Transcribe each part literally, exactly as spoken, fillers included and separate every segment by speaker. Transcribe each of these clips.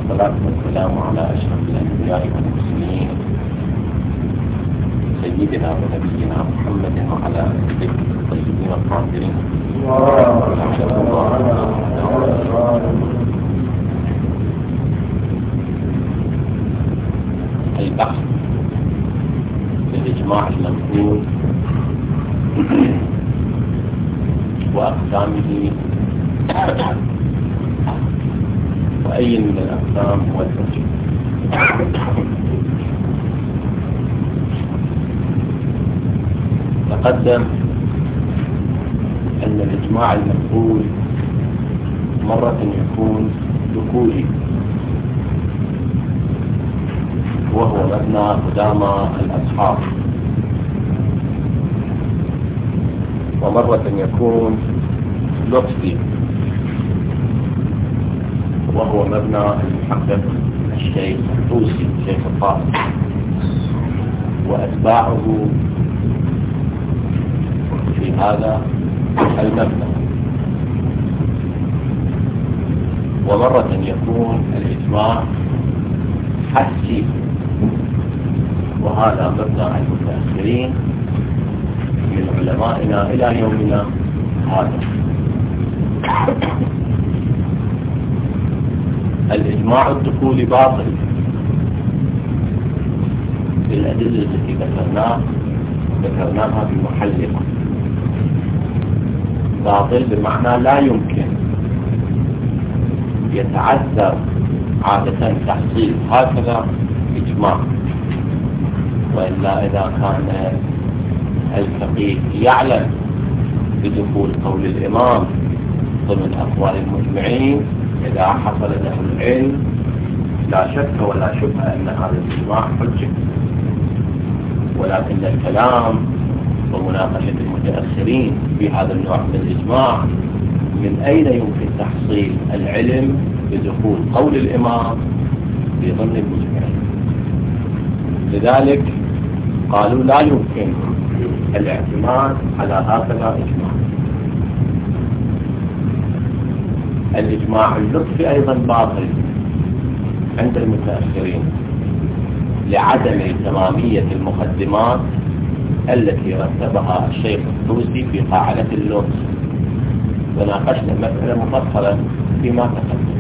Speaker 1: والصلاة والسلام على أشرف الأنبياء والمرسلين سيدنا ونبينا محمد وعلى آله الطيبين الطاهرين. البحث في الإجماع المنقول وأقسامه وأي من الأقسام هو الحجة. تقدم أن الإجماع المنقول مرة يكون ذكوري وهو مبنى قدامى الأصحاب، ومرة يكون لطفي وهو مبنى المحقق الشيخ الطوسي شيخ الطاهر وأتباعه في هذا المبنى. ومرة يكون الإجماع حسي وهذا مبنى المتأخرين من علمائنا إلى يومنا هذا. الإجماع الدخولي باطل بالأدلة التي ذكرناها ذكرناها بمحلها. باطل بمعنى لا يمكن، يتعذر عادة تحصيل هكذا إجماع، وإلا إذا كان الفقيه يعلم بدخول قول الإمام ضمن أقوال المجمعين، إذا حصل له العلم لا شك ولا شبهة أن هذا الإجماع حجة. ولكن الكلام ومناقشة المتأخرين في هذا النوع من الإجماع من أين يمكن تحصيل العلم بدخول قول الإمام في ضمن المجمعين. لذلك قالوا لا يمكن الاعتماد على هكذا إجماع. الإجماع اللطفي أيضا باطل عند المتأخرين لعدم تمامية المقدمات التي رتبها الشيخ الطوسي في قاعدة اللطف، وناقشنا المسألة مفصلا فيما تقدم.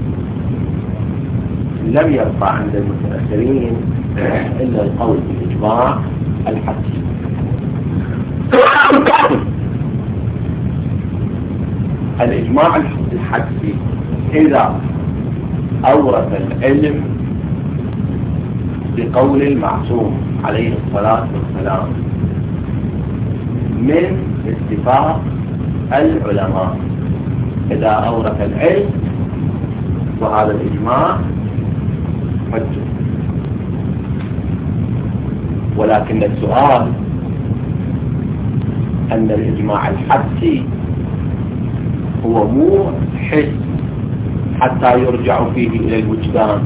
Speaker 1: لم يبقى عند المتأخرين إلا القول بالإجماع الحسي. الإجماع الحسي إذا أورث العلم بقول المعصوم عليه الصلاة والسلام من اتفاق العلماء، إذا أورث العلم وهذا الإجماع حجة. ولكن السؤال أن الإجماع الحسي هو مو حس حتى يرجع فيه إلى الوجدان،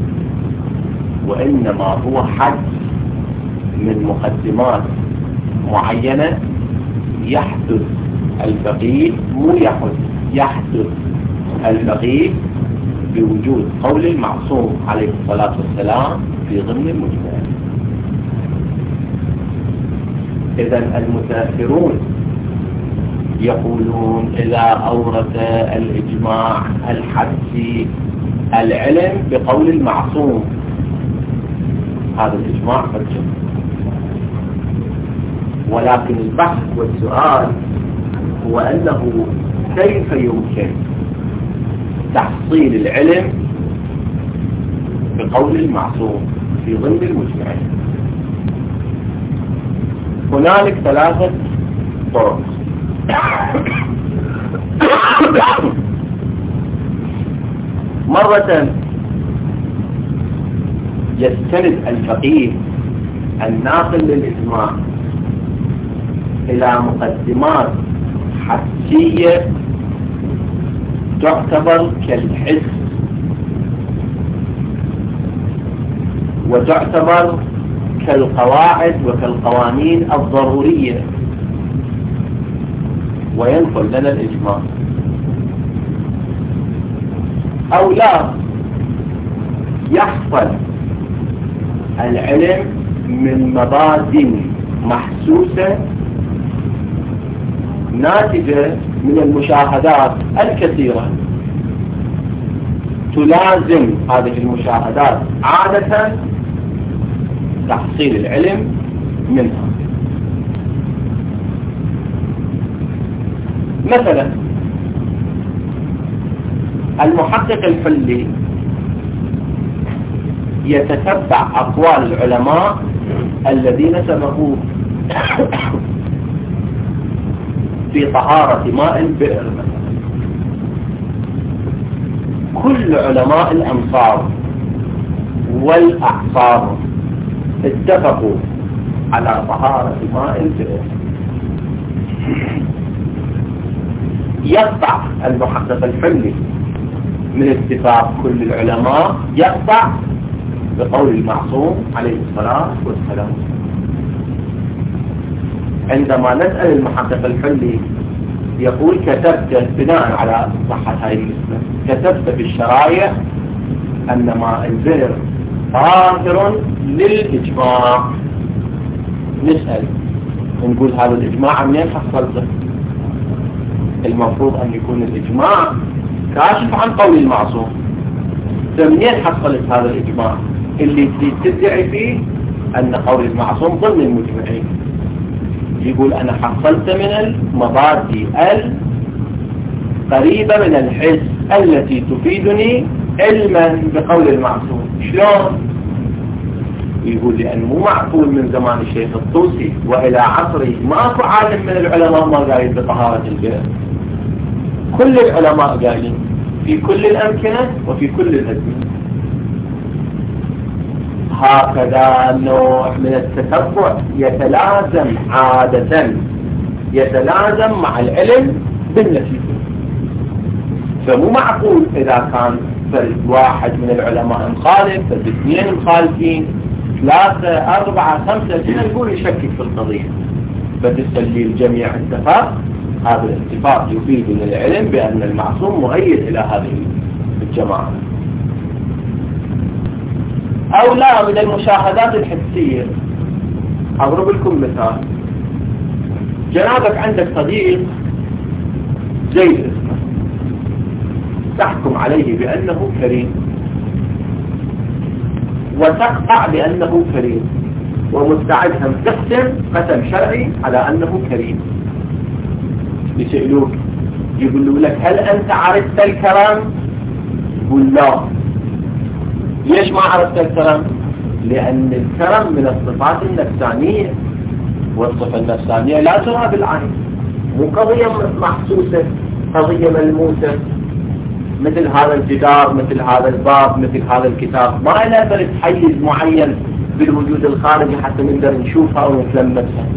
Speaker 1: وإنما هو حد من مقدمات معينة يحدث الفقيه مو يحدث يحدث الفقيه بوجود قول المعصوم عليه الصلاة والسلام في ضمن المجمع. إذن المتأخرون يقولون إذا أورث الإجماع الحسي العلم بقول المعصوم هذا الإجماع حجة. ولكن البحث والسؤال هو أنه كيف يمكن تحصيل العلم بقول المعصوم في ضمن المجمعين. هنالك ثلاثة طرق. مرة يستند الفقيه الناقل للإجماع إلى مقدمات حسية تعتبر كالحس وتعتبر كالقواعد وكالقوانين الضرورية، وينقل لنا الإجماع. أو لا، يحصل العلم من مبادئ محسوسة ناتجة من المشاهدات الكثيرة تلازم هذه المشاهدات عادة تحصيل العلم منها. مثلا المحقق الحلي يتتبع أقوال العلماء الذين سبقوه في طهارة ماء البئر مثلا. كل علماء الأمصار والأعصار اتفقوا على طهارة ماء البئر. يقطع المحقق الحلي من اتفاق كل العلماء، يقطع بقول المعصوم عليه الصلاة والسلام. عندما نسأل المحقق الحلي يقول كتبت بناء على صحة هذه النسبة، كتبت في الشرائع أن ماء البئر طاهر للإجماع. نسأل نقول هذا الإجماع منين حصلته؟ المفروض أن يكون الإجماع كاشف عن قول المعصوم، فمنين حصلت هذا الإجماع اللي تدعي فيه أن قول المعصوم ضمن المجمعين؟ يقول أنا حصلت من المبادئ القريبة من الحس التي تفيدني علما بقول المعصوم. شلون؟ يقول لأنه مو معقول من زمان الشيخ الطوسي وإلى عصره ماكو عالم من العلماء ما قايل بطهارة البئر. كل العلماء قايلين في كل الأمكنة وفي كل الأزمنة. هكذا نوع من التتبع يتلازم عادة يتلازم مع العلم بالنتيجة. فمو معقول إذا كان فرد واحد من العلماء مخالف، فرد اثنين مخالفين، ثلاثة أربعة خمسة سنة يقول يشكك في القضية، فتسلي الجميع اتفاق. هذا الاتفاق يفيد من العلم بأن المعصوم مؤيد إلى هذه الجماعة. أو لا، من المشاهدات الحسية. أضرب لكم مثال. جنابك عندك صديق زيد اسمه، تحكم عليه بأنه كريم وتقطع بأنه كريم، ومستعد هم تقسم قسم شرعي على أنه كريم. يسألوك يقولوا لك هل أنت عرفت الكرم؟ يقول لا. ليش ما عرفت الكرم؟ لأن الكرم من الصفات النفسانية، والصفة النفسانية لا ترى بالعين، مو قضية محسوسة، قضية ملموسة. مثل هذا الجدار، مثل هذا الباب، مثل هذا الكتاب، ما نقدر حيز معين بالوجود الخارجي حتى نقدر نشوفها ونتلمسها.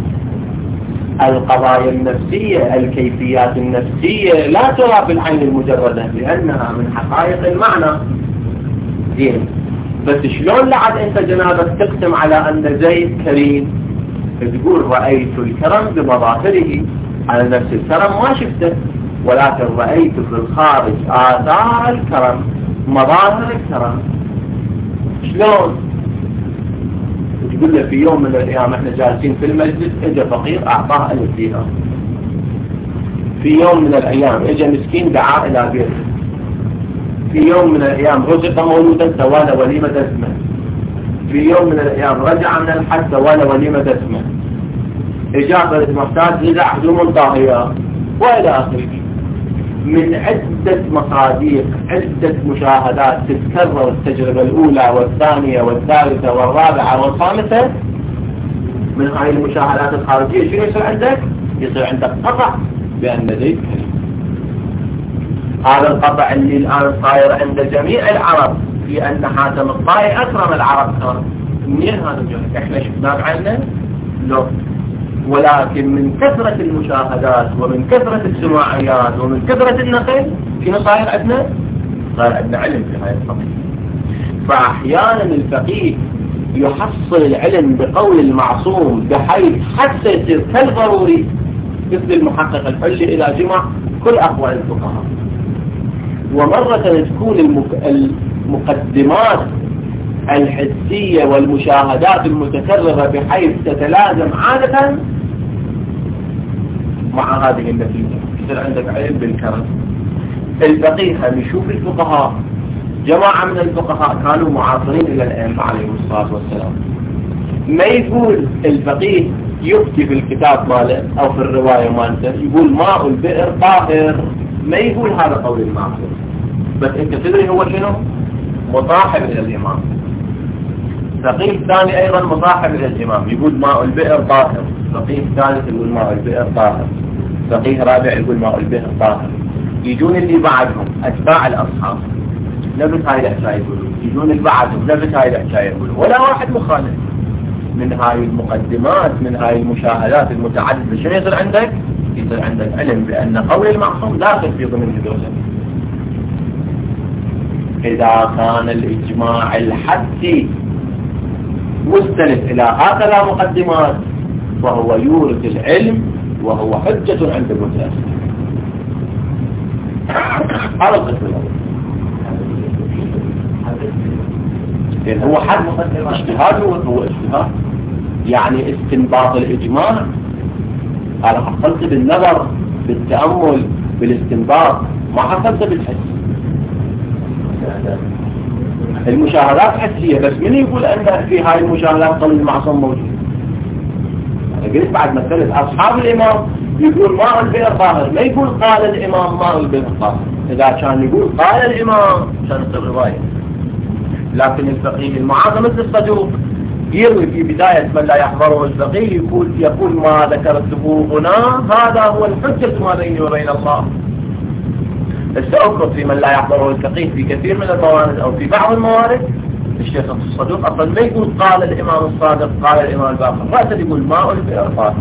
Speaker 1: القضايا النفسية، الكيفيات النفسية لا ترى بالعين المجردة لأنها من حقائق المعنى. زين، بس شلون لعد انت جنابك تقسم على ان زيد كريم؟ تقول رأيت الكرم بمظاهره، على نفس الكرم ما شفته، ولكن رأيت في الخارج آثار الكرم، مظاهر الكرم. شلون؟ تقول له في يوم من الأيام احنا جالسين في المسجد اجى فقير اعطاه ألف دينار. في يوم من الأيام اجى مسكين دعا إلى بيته. في يوم من الأيام رزق مولودا سوى له وليمة اسمه. في يوم من الأيام رجع من الحج سوى له وليمة اسمه. إجابة المحتاج نزع هدوم طاهية وإلى آخره. من عدة مصادق، عدة مشاهدات تتكرر التجربة الأولى والثانية والثالثة والرابعة والخامسة. من هذه المشاهدات الخارجية شنو يصير عندك؟ يصير عندك قطع بأن زيد كريم. هذا القطع اللي الآن صاير عند جميع العرب في أن حاتم الطائي أكرم العرب كان. منين هذا الجهد؟ إحنا شفناه بعيننا؟ لا. ولكن من كثرة المشاهدات ومن كثرة السماعيات ومن كثرة النقل شنو صاير عندنا؟ صاير عندنا علم في هذه القضية. فأحيانا الفقيه يحصل العلم بقول المعصوم بحيث حتى يصير كالضروري، مثل المحقق الحلي إلى جمع كل أقوال الفقهاء. ومرة تكون المك... المقدمات الحسية والمشاهدات المتكررة بحيث تتلازم عادة مع هذه النتيجة. يصير عندك علم بالكرم. الفقيه هم يشوف الفقهاء، جماعة من الفقهاء كانوا معاصرين إلى الأئمة عليهم الصلاة والسلام، ما يقول الفقيه يفتي في الكتاب ماله أو في الرواية مالته يقول ماء البئر طاهر، ما يقول هذا قول المعصوم، بس أنت تدري هو شنو؟ مصاحب إلى الإمام. فقيه ثاني أيضا مصاحب إلى الإمام يقول ماء البئر طاهر، فقيه ثالث يقول ماء البئر طاهر، فقيه رابع يقول ماء البئر طاهر. يجون اللي بعدهم أتباع الأصحاب نفس هاي الحكاية يقولون، يجون اللي بعدهم نفس هاي الحكاية يقولون، ولا واحد مخالف. من هاي المقدمات من هاي المشاهدات المتعددة شنو يصير عندك؟ يصير عندك علم بأن قول المعصوم داخل في ضمن هذول. إذا كان الإجماع الحدي مستند إلى هكذا مقدمات فهو يورث العلم وهو حجة عند المتأخر. هذا القسم الأول. لأن هو حد اجتهاد، هو اجتهاد يعني استنباط الإجماع. أنا حصلت بالنظر بالتأمل بالاستنباط، ما حصلت بالحس. المشاهدات حسية، بس من يقول أن في هاي المشاهدات قول المعصوم موجود؟ أنا قلت بعد مسألة أصحاب الإمام يقول ماء البئر طاهر، ما يقول قال الإمام ماء البئر طاهر. إذا كان يقول قال الإمام كان تصير رواية. لكن الفقيه المعاصر مثل الصدوق يروي في بداية من لا يحضره الفقيه يقول يقول ما ذكرته هنا هذا هو الحجة ما بيني وبين الله. سأذكر في من لا يحضره الفقيه في كثير من الموارد أو في بعض الموارد الشيخ الصدوق أصلا ما يقول قال الإمام الصادق قال الإمام الباقر، رأسا يقول ماء البئر طاهر.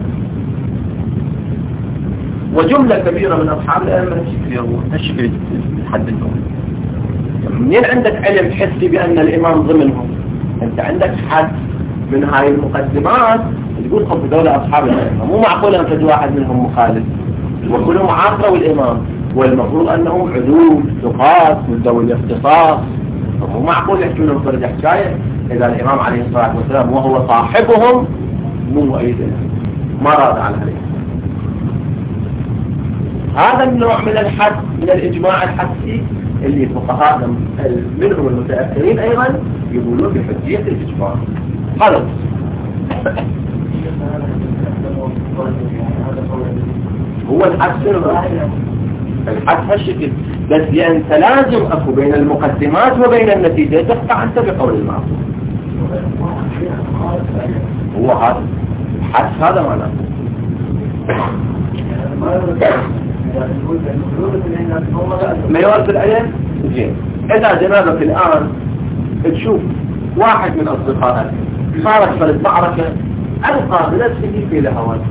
Speaker 1: وجملة كبيرة من أصحاب الأئمة هالشكل يحدثون. منين عندك علم حسي بأن الإمام ضمنهم؟ أنت عندك حد من هاي المقدمات تقول خب دولة أصحاب الأئمة مو معقول أن تجد واحد منهم مخالف، وكلهم عاصروا الإمام والمفروض أنهم عدول ثقات من ذوي الاختصاص، مو معقول يحكي لهم فرد حكاية إذا الإمام عليه الصلاة والسلام وهو صاحبهم مو مؤيد ما راد على عليه. هذا النوع من الحد من الإجماع الحسي اللي فقهاء منهم المتأخرين أيضا يقولون بحجية الإجماع. هذا هو الحد الحد هالشكل، بس لأن تلازم أكو بين المقدمات وبين النتيجة تقطع أنت بقول المعصوم. هو هذا الحد هذا معناه ما يورث العلم. زين، إذا جنابك الآن تشوف واحد من أصدقائك صارت فرد معركة ألقى بنفسه في لهوان،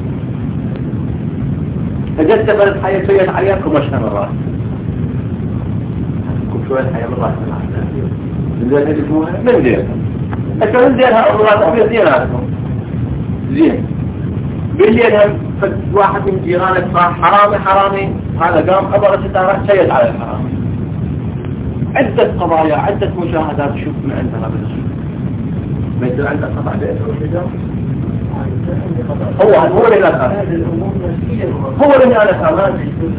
Speaker 1: فجدت فرد حياة سيد عليك ومشهى من رأس كل شوية حياة من رأس من ذلك هدفوها من ذلك أنت من ذلك الله أبيض ديناتكم. زين، بالليل هم واحد من جيرانك صار حرامي حرامي، هذا قام خبر ستارة سيد على الحرامي. عدة قضايا عدة مشاهدات شوف من عندنا بالشيء ما يصير عندك قطع بيت والحجاب. هو هو اللي لا هو اللي أنا كمان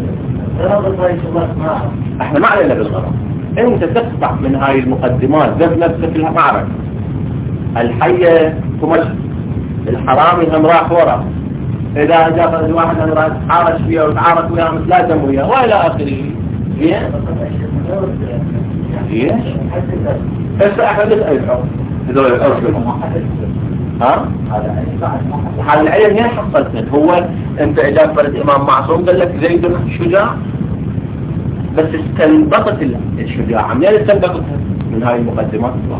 Speaker 1: احنا ما علينا بالغرض. انت تقطع من هاي المقدمات ذات نفسك المعركة. الحية كمشي الحرامي هم راح ورا، إذا جاء واحد هم راح تحارش فيها وتعارك وياه متلازم وياه وإلى آخره. ليش؟ ليش؟ هسه أحد الألحق هذول الأرسل ها؟ هذا العلم هي حصلت. هو أنت إذا فرد إمام معصوم قال لك زيد شجاع، بس استنبطت الشجاعة منين استنبطتها؟ من هاي المقدمات الله.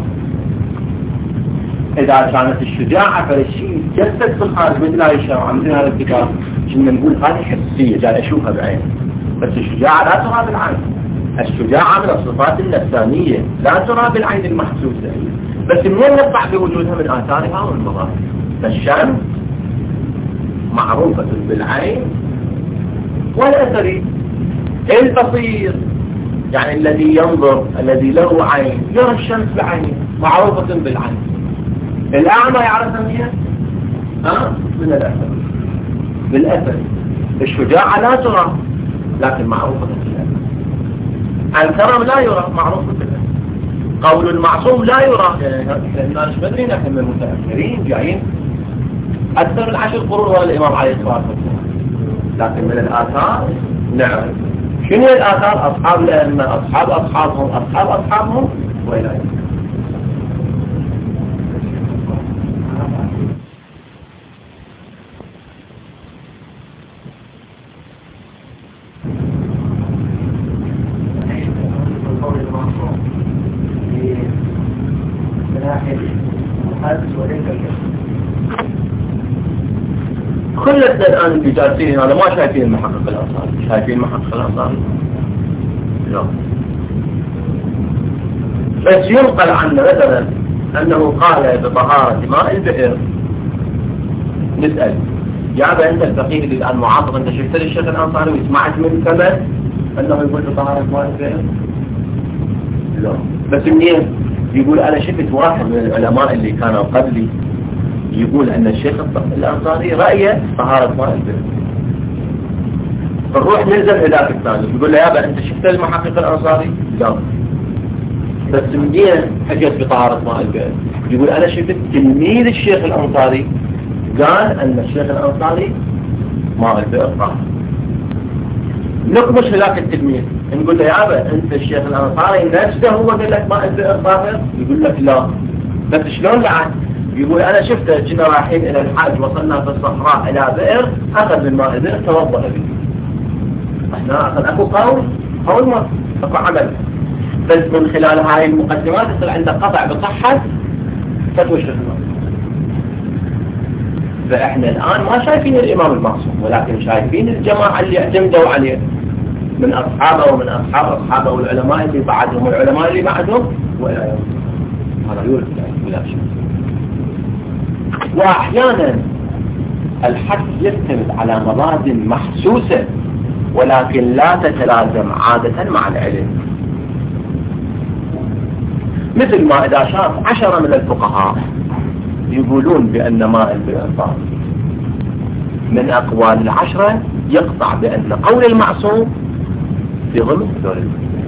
Speaker 1: إذا كانت الشجاعة فالشيء جسد في الخارج مثل هاي الشجاعة مثل هذا الكتاب كنا نقول هذه حسية جاي أشوفها بعين، بس الشجاعة لا ترى بالعين. الشجاعة من الصفات النفسانية لا ترى بالعين المحسوسة، بس منين نطلع بوجودها؟ من آثارها والمظاهر. فالشمس معروفة بالعين والأثري البصير، يعني الذي ينظر الذي له عين يرى الشمس بعينه معروفة بالعين. الأعمى يعرفها منين؟ ها؟ من الأثر بالأثر. الشجاعة لا ترى لكن معروفة بالأثر. الكرم لا يرى معروف بالأثر. قول المعصوم لا يرى، يعني الناس بدري نحن من المتأخرين جايين أكثر من عشر قرون وراء الإمام عليه الصلاة والسلام، لكن من الآثار نعم. شنو الآثار؟ أصحاب الأئمة، أصحاب أصحابهم، أصحاب أصحابهم وإلى آخره. كل الآن اللي جالسين هذا ما شايفين المحقق الأنصاري، شايفين المحقق الأنصاري؟ لا. بس ينقل عنه مثلا أنه قال بطهارة ماء البئر. نسأل يا أبا أنت الفقيه اللي الآن معاصر، أنت شفت الشيخ الأنصاري وسمعت من كمان أنه يقول بطهارة ماء البئر؟ لا. بس منين؟ يقول أنا شفت واحد من العلماء اللي كانوا قبلي يقول أن الشيخ الأنصاري رأيه طهارة ماء البئر. فنروح نلزم هذاك الثاني يقول له يابا أنت شفت المحقق الأنصاري؟ لا. بس منين حكيت بطهارة ماء البئر؟ يقول أنا شفت تلميذ الشيخ الأنصاري قال أن الشيخ الأنصاري ماء البئر طاهر. نقمش هذاك التلميذ نقول له يابا أنت الشيخ الأنصاري نفسه هو قال لك ماء البئر طاهر؟ يقول لك لا. بس شلون لعن؟ يقول أنا شفته كنا رايحين إلى الحاج، وصلنا في الصحراء إلى بئر، أخذ من ماء البئر توضأ به. احنا أخذ أكو قول قول ما أكو عمل. بس من خلال هاي المقدمات يصير عندك قطع بصحة فتوى الشيخ الأنصاري. فإحنا الآن ما شايفين الإمام المعصوم، ولكن شايفين الجماعة اللي اعتمدوا عليه من أصحابه ومن أصحاب أصحابه والعلماء اللي بعدهم والعلماء اللي بعدهم وإلى يوم هذا يقول بلا شيء. وأحيانا الحد يعتمد على مبادئ محسوسة ولكن لا تتلازم عادة مع العلم. مثل ما إذا شاف عشرة من الفقهاء يقولون بأن ماء البئر طاهر، من أقوال العشرة يقطع بأن قول المعصوم في ضمن هذول.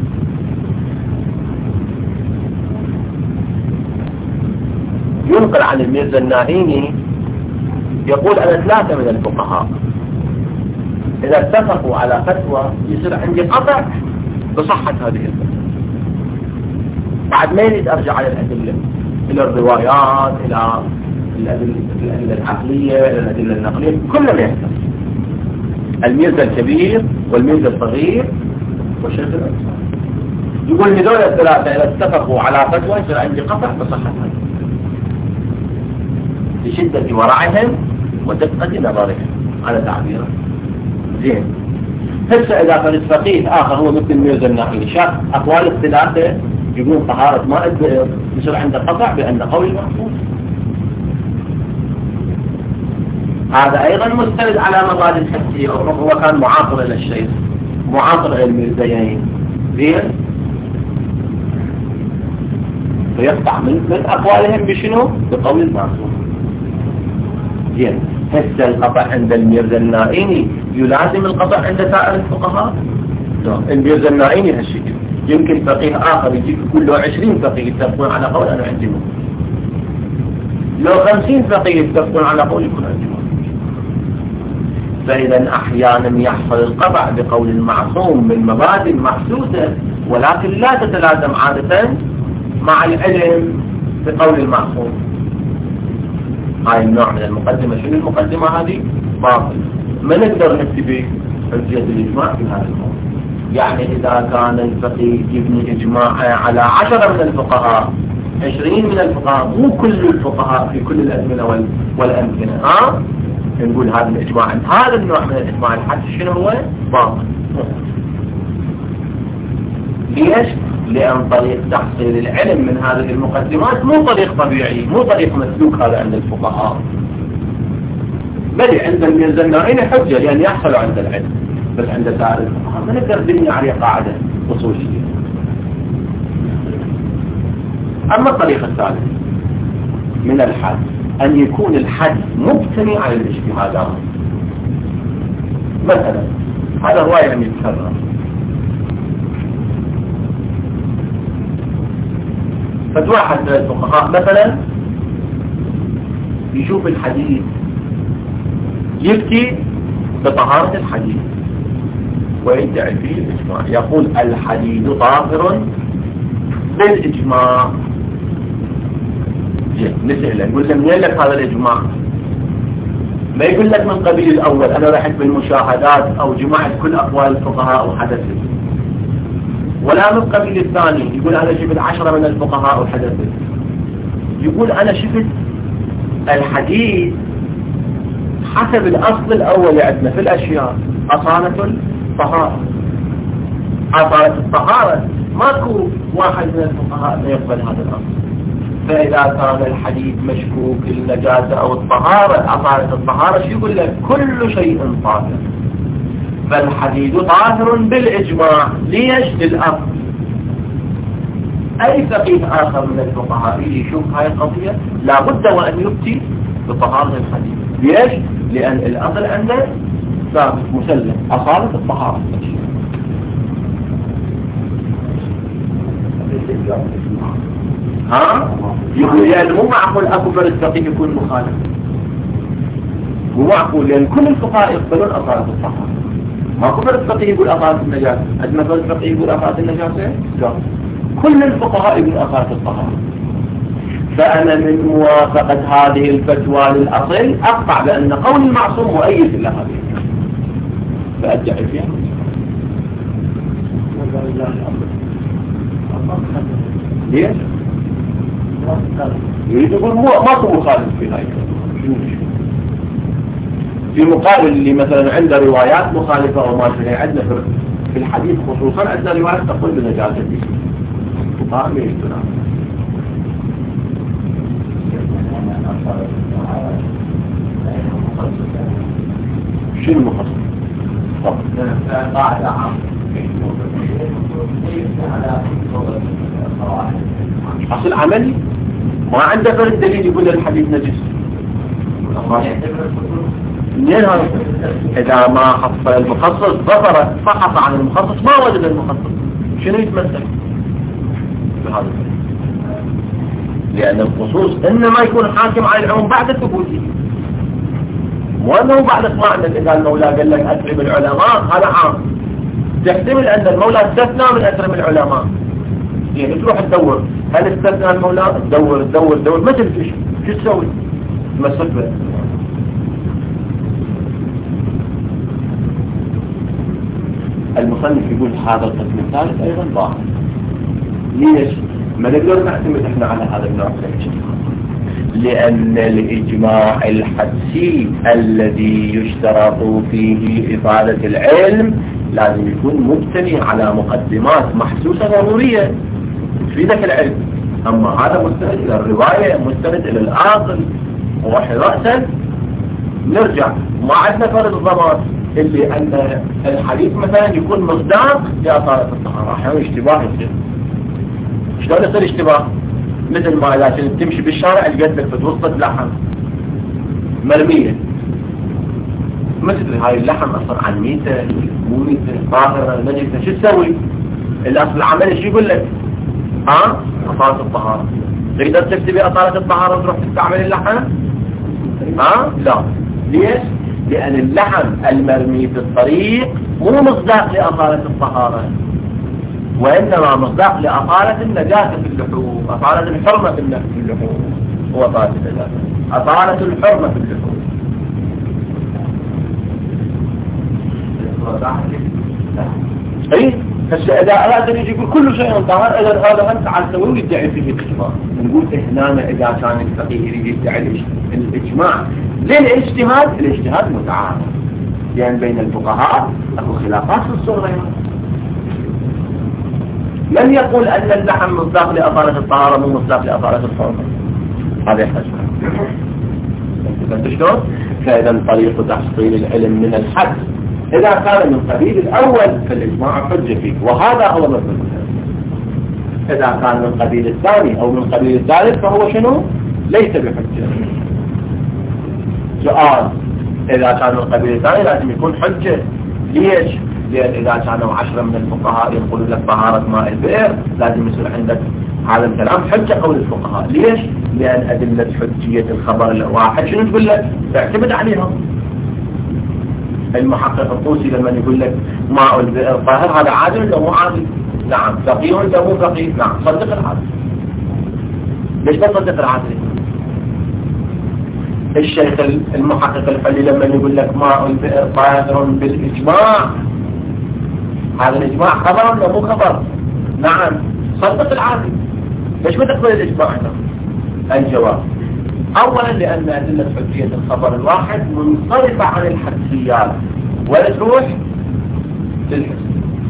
Speaker 1: ينقل عن الميرزا الناهيني يقول أنا ثلاثة من الفقهاء إذا اتفقوا على فتوى يصير عندي قطع بصحة هذه الفتوى، بعد ما يريد أرجع على الأدلة، إلى الروايات، إلى الأدلة العقلية، إلى الأدلة النقلية، كلها ما يحتاج. الميرزا الكبير والميرزا الصغير والشيخ الأنصاري يقول هذول الثلاثة إذا اتفقوا على فتوى يصير عندي قطع بصحة هذه لشدة ورعهم ودقة نظرهم على تعبيره. زين. هسه إذا فرد فقيه آخر هو مثل الميرزا الناهيني شاف أقوال الثلاثة يقولون طهارة ماء البئر، يصير عنده قطع بأن قول المحفوظ. هذا أيضا مستند على مبادئ الحسية، هو كان معاصر إلى الشيخ، معاصر إلى الميرزايين. زين. فيقطع من من أقوالهم بشنو؟ بقول المعصوم. زين. هسه القطع عند الميرزا الناهيني يلازم القطع عند سائر الفقهاء؟ لا. الميرزا الناهيني هالشكل. يمكن فقيه آخر يجيك يقول له عشرين فقيه يتفقون على قول أنا عندي مو. لو خمسين فقيه يتفقون على قول يكون عندي مو. فإذا أحيانا يحصل القطع بقول المعصوم من مبادئ محسوسة ولكن لا تتلازم عادة مع العلم بقول المعصوم. هاي النوع من المقدمة. شنو المقدمة هذه؟ باطل. ما نقدر نكتب حجية الإجماع في هذا الموضوع. يعني إذا كان الفقيه يبني إجماع على عشرة من الفقهاء، عشرين من الفقهاء، مو كل الفقهاء في كل الأزمنة والأمكنة، ها؟ نقول هذا الإجماع، هذا النوع من الإجماع الحدث شنو هو؟ باطل. ليش؟ لأن طريق تحصيل العلم من هذه المقدمات مو طريق طبيعي، مو طريق مسلوك هذا عند الفقهاء. بل عند الميرزا الناهيني حجة لأن يحصل عند العلم، بس عند سائر الفقهاء ما نقدر نبني عليه قاعدة أصولية. أما الطريقة الثالثة من الحد أن يكون الحد مبتني على الاجتهادات. مثلا هذا رواية يعني يتكرر، فتواحد من الفقهاء مثلا يشوف الحديث يفتي بطهارة الحديث ويدعي فيه الإجماع، يقول الحديث طاهر بالإجماع. نسأله نقول له من لك هذا الإجماع؟ ما يقول لك من قبيل الأول أنا رحت بالمشاهدات أو جمعت كل أقوال الفقهاء وحدثت، ولا من قبيل الثاني يقول أنا شفت عشرة من الفقهاء وحدثت، يقول أنا شفت الحديث حسب الأصل الأول عندنا في الأشياء أصالة الطهارة. أصالة الطهارة ماكو واحد من الفقهاء لا يقبل هذا الأصل، فإذا كان الحديث مشكوك النجاسة أو الطهارة أصالة الطهارة شو يقول لك؟ كل شيء طاهر، فالحديث طاهر بالإجماع. ليش؟ للأصل. أي فقيه آخر من الفقهاء يشوف هاي القضية لابد وأن يفتي بطهارة الحديث. ليش؟ لأن الأصل عنده ثابت مسلم أصالة الطهارة. ها؟ يقول يعني مو معقول أكو فرد فقيه يكون مخالف، مو معقول، لأن كل الفقهاء يقبلون أصالة الطهارة. ماكو فرد فقيه يقول أصالة النجاسة، عندنا فرد فقيه يقول أصالة النجاسة؟ لا، كل الفقهاء يقول أصالة الطهارة. فأنا من موافقة هذه الفتوى للأصل أقطع بأن قول المعصوم مؤيد لهذه فأدعي فيها. ليش؟ يريد يقول ماكو مخالف في هاي، في مقابل اللي مثلا عنده روايات مخالفة أو ما شيء. عندنا في الحديث خصوصا عندنا روايات تقول بنجاسة الجسم وطعم الاجتناب. شنو المخصص؟ أصل عملي ما عنده فرد دليل يقول الحديث نجس. منين هذا؟ إذا ما حصل المخصص ظفر فحص عن المخصص ما وجد المخصص، شنو يتمثل بهذا؟ لأن الخصوص إنما يكون حاكم على العموم بعد ثبوته، مو أنه بعد ما عندك إذا المولى قال لك أكرم العلماء هذا عام. تحتمل أن المولى استثنى من أكرم العلماء، يعني تروح تدور هل استثنى المولى؟ تدور تدور تدور ما تلفش، شو تسوي؟ تمسك به. المصنف يقول هذا القسم الثالث أيضا باطل. ليش؟ ما نقدر نعتمد احنا على هذا النوع من الاجتماع، لأن الإجماع الحدسي الذي يشترط فيه إفادة العلم لازم يكون مبتني على مقدمات محسوسة ضرورية تفيدك العلم. أما هذا مستند إلى الرواية، مستند إلى العاقل، وحي رأسا نرجع ما عندنا فرض الضمان اللي أن الحديث مثلا يكون مصداق لأصالة الطهارة. أحيانا اشتباه يصير. شلون يصير اشتباه؟ مثل ما إذا كنت تمشي بالشارع لقيت لك في وسط لحم مرمية، مثل هاي اللحم أصلا عن ميتة مو ميتة طاهرة نجسة، شو تسوي؟ الأصل العملي شو يقول لك؟ ها؟ أصالة الطهارة. تقدر تكتبي أصالة الطهارة وتروح تستعمل اللحم؟ ها؟ لا. ليش؟ لأن اللحم المرمي في الطريق مو مصداق لأصالة الطهارة، وإنما مصداق لأصالة النجاسة في اللحوم، أصالة الحرمة في اللحوم. هو أصالة النجاسة، أصالة الحرمة في اللحوم. أي بس إذا أراد يجي يقول كل شيء طاهر، إذا هذا أنت على سوي يدعي فيه الإجماع. نقول هنا إذا كان الفقيه يريد يدعي الإجماع للاجتهاد، الاجتهاد متعارض، لأن يعني بين الفقهاء أكو خلافات في الصغرى. من يقول أن اللحم مصداق لأصالة الطهارة مو مصداق لأصالة الحرمة؟ هذا يحتاج فهمت شلون؟ فإذا طريق تحصيل العلم من الحد إذا كان من قبيل الأول فالإجماع حجة فيه، وهذا هو مذهب. إذا كان من قبيل الثاني أو من قبيل الثالث فهو شنو؟ ليس بحجة. سؤال: إذا كان من قبيل الثاني لازم يكون حجة. ليش؟ لأن إذا كانوا عشرة من الفقهاء يقولون لك طهارة ماء البئر لازم يصير عندك هذا الكلام حجة قول الفقهاء. ليش؟ لأن أدلة حجية الخبر الواحد شنو تقول لك؟ تعتمد عليها. المحقق الطوسي لما يقول لك ماء البئر طاهر هذا عادل ولا مو عادل؟ نعم. فقيه ولا مو فقيه؟ نعم. صدق العادل. ليش ما تصدق العادل؟ الشيخ المحقق الحلي لما يقول لك ماء البئر طاهر بالإجماع، هذا الإجماع خبر ولا مو خبر؟ نعم. صدق العادل. ليش ما تقبل الإجماع هنا؟ الجواب: أولا لأن أدلة حجية الخبر الواحد منصرفة عن الحدسيات ولا تروح للحس.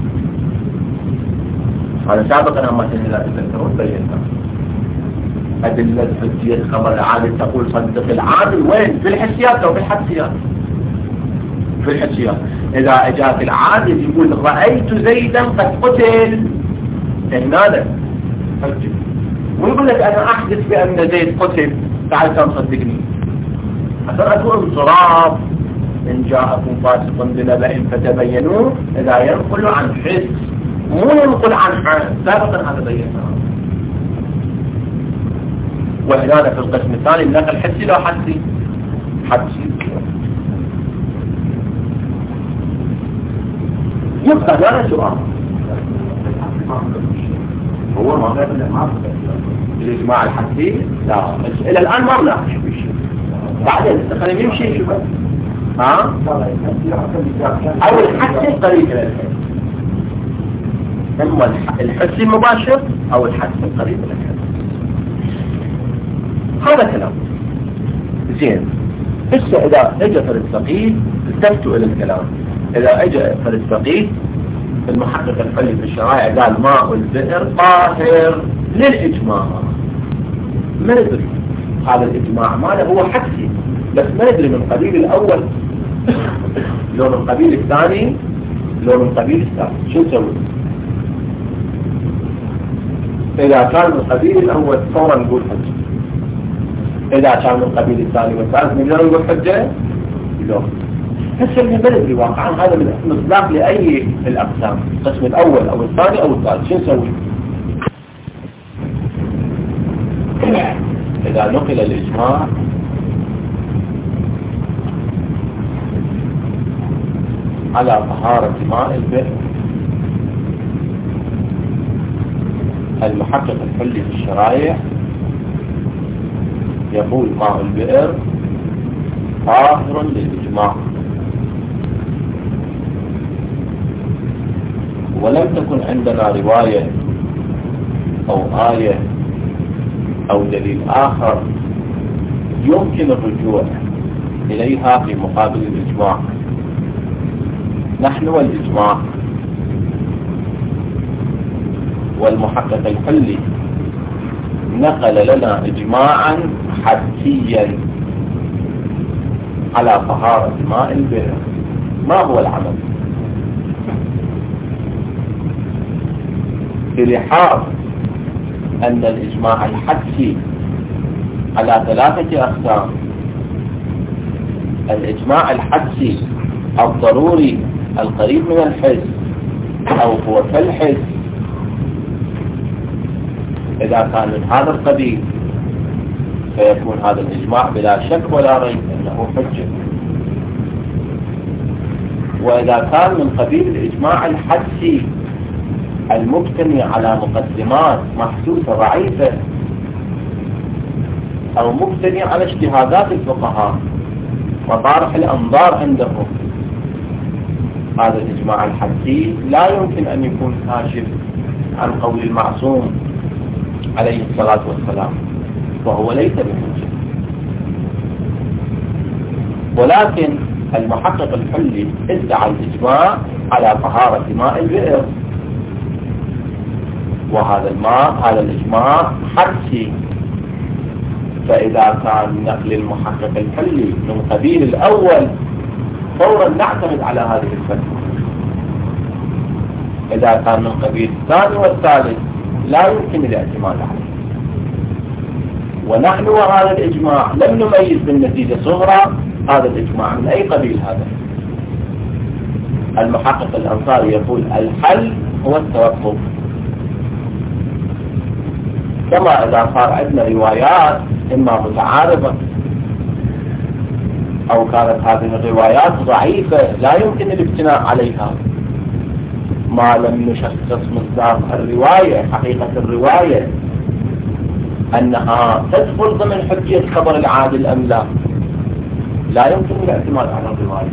Speaker 1: هذا سابقا ما كنا لا تذكرون بينا. أدلة حجية الخبر العادل تقول صدق العادل وين؟ في الحسيات أو في الحدسيات؟ في الحسيات. إذا أجاك العادل يقول رأيت زيدا قد قتل، هنا لك حجة. ويقول لك أنا أحدث بأن زيد قتل، تعال كم صدقني. عشان أكون انصراف: إن جاءكم فاسق بنبأ فتبينوا. إذا ينقل عن حس مو ينقل عن حس، سابقا هذا بيناه. وهنا في القسم الثاني النقل حسي لا حسي؟ حسي. يبقى هذا سؤال: هو ما غير الإجماع الحسي؟ لا، إلى الآن ما ناقش بشيء. بعدين خلينا نمشي شوف. ها؟ أو الحسي قريب إلى الحس. إما الحسي المباشر أو الحسي القريب إلى الحس. هذا كلام زين. هسه إذا اجى فلسفي التفتوا إلى الكلام. إذا اجى فلسفي المحقق الحلي في الشرائع قال ماء البئر طاهر للإجماع، ما ندري هذا الإجماع ماله هو حدسي، بس ما ندري من قبيل الأول لو من قبيل الثاني لو من قبيل الثالث. شو نسوي؟ إذا كان من قبيل الأول فورا نقول حجة، إذا كان من قبيل الثاني والثالث نقدر نقول حجة؟ لا. هسه اللي ما ندري واقعا هذا من مصداق لأي الأقسام، القسم الأول أو الثاني أو الثالث. شو نسوي؟ إذا نقل الإجماع على طهارة ماء البئر، المحقق الحلي في الشرائع يقول ماء البئر طاهر للإجماع، ولم تكن عندنا رواية أو آية أو دليل آخر يمكن الرجوع إليها في مقابل الإجماع. نحن والإجماع. والمحقق الحلي نقل لنا إجماعا حدسيا على طهارة ماء البئر. ما هو العمل؟ بلحاظ أن الإجماع الحدسي على ثلاثة أقسام: الإجماع الحدسي الضروري القريب من الحس أو هو كالحس، إذا كان من هذا القبيل فيكون هذا الإجماع بلا شك ولا ريب أنه حجة. وإذا كان من قبيل الإجماع الحدسي المبتني على مقدمات محسوسة ضعيفة أو مبتني على اجتهادات الفقهاء وطارح الأنظار عندهم، هذا الإجماع الحدسي لا يمكن أن يكون كاشف عن قول المعصوم عليه الصلاة والسلام، وهو ليس بحجة. ولكن المحقق الحلي ادعى الإجماع على طهارة ماء البئر، وهذا الماء هذا الإجماع حدسي. فإذا كان نقل المحقق الحلي من قبيل الأول فورا نعتمد على هذه الفتوى. إذا كان من قبيل الثاني والثالث لا يمكن الاعتماد عليه. ونحن وهذا الإجماع لم نميز بالنتيجة صغرى هذا الإجماع من أي قبيل هذا. المحقق الأنصاري يقول الحل هو التوقف. كما إذا صار عندنا روايات إما متعارضة أو كانت هذه الروايات ضعيفة لا يمكن الابتناء عليها ما لم نشخص مصداق الرواية، حقيقة الرواية أنها تدخل ضمن حجية خبر العادل أم لا، لا يمكن الاعتماد على الرواية.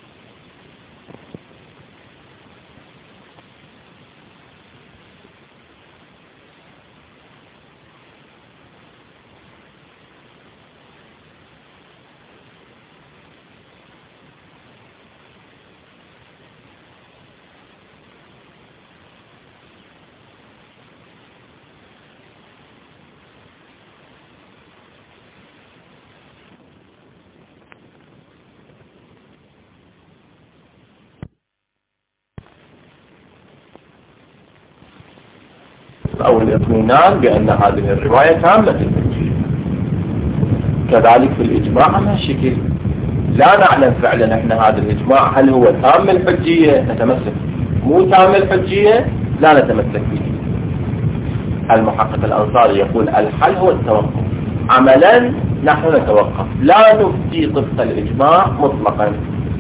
Speaker 1: أو الاطمئنان بأن هذه الرواية تامة الحجية. كذلك في الإجماع ما شكل لا نعلم فعلا احنا هذا الإجماع هل هو تام الحجية نتمسك، مو تام الحجية لا نتمسك به. المحقق الأنصاري يقول الحل هو التوقف. عملا نحن نتوقف لا نفتي طبق الإجماع مطلقا.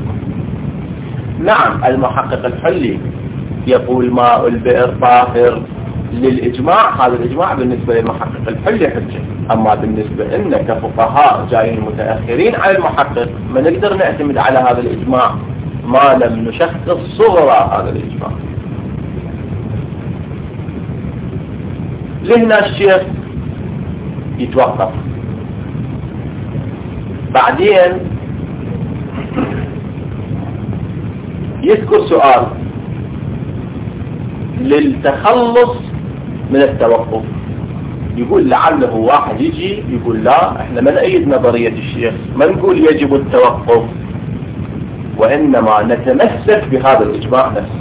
Speaker 1: نعم المحقق الحلي يقول ماء البئر طاهر للإجماع، هذا الإجماع بالنسبة للمحقق الحلي حجة. أما بالنسبة لنا كفقهاء جايين متأخرين على المحقق ما نقدر نعتمد على هذا الإجماع ما لم نشخص صغرى هذا الإجماع. لهنا الشيخ يتوقف. بعدين يذكر سؤال للتخلص من التوقف. يقول لعله واحد يجي يقول لا احنا ما نأيد نظرية الشيخ، ما نقول يجب التوقف، وإنما نتمسك بهذا الإجماع نفسه.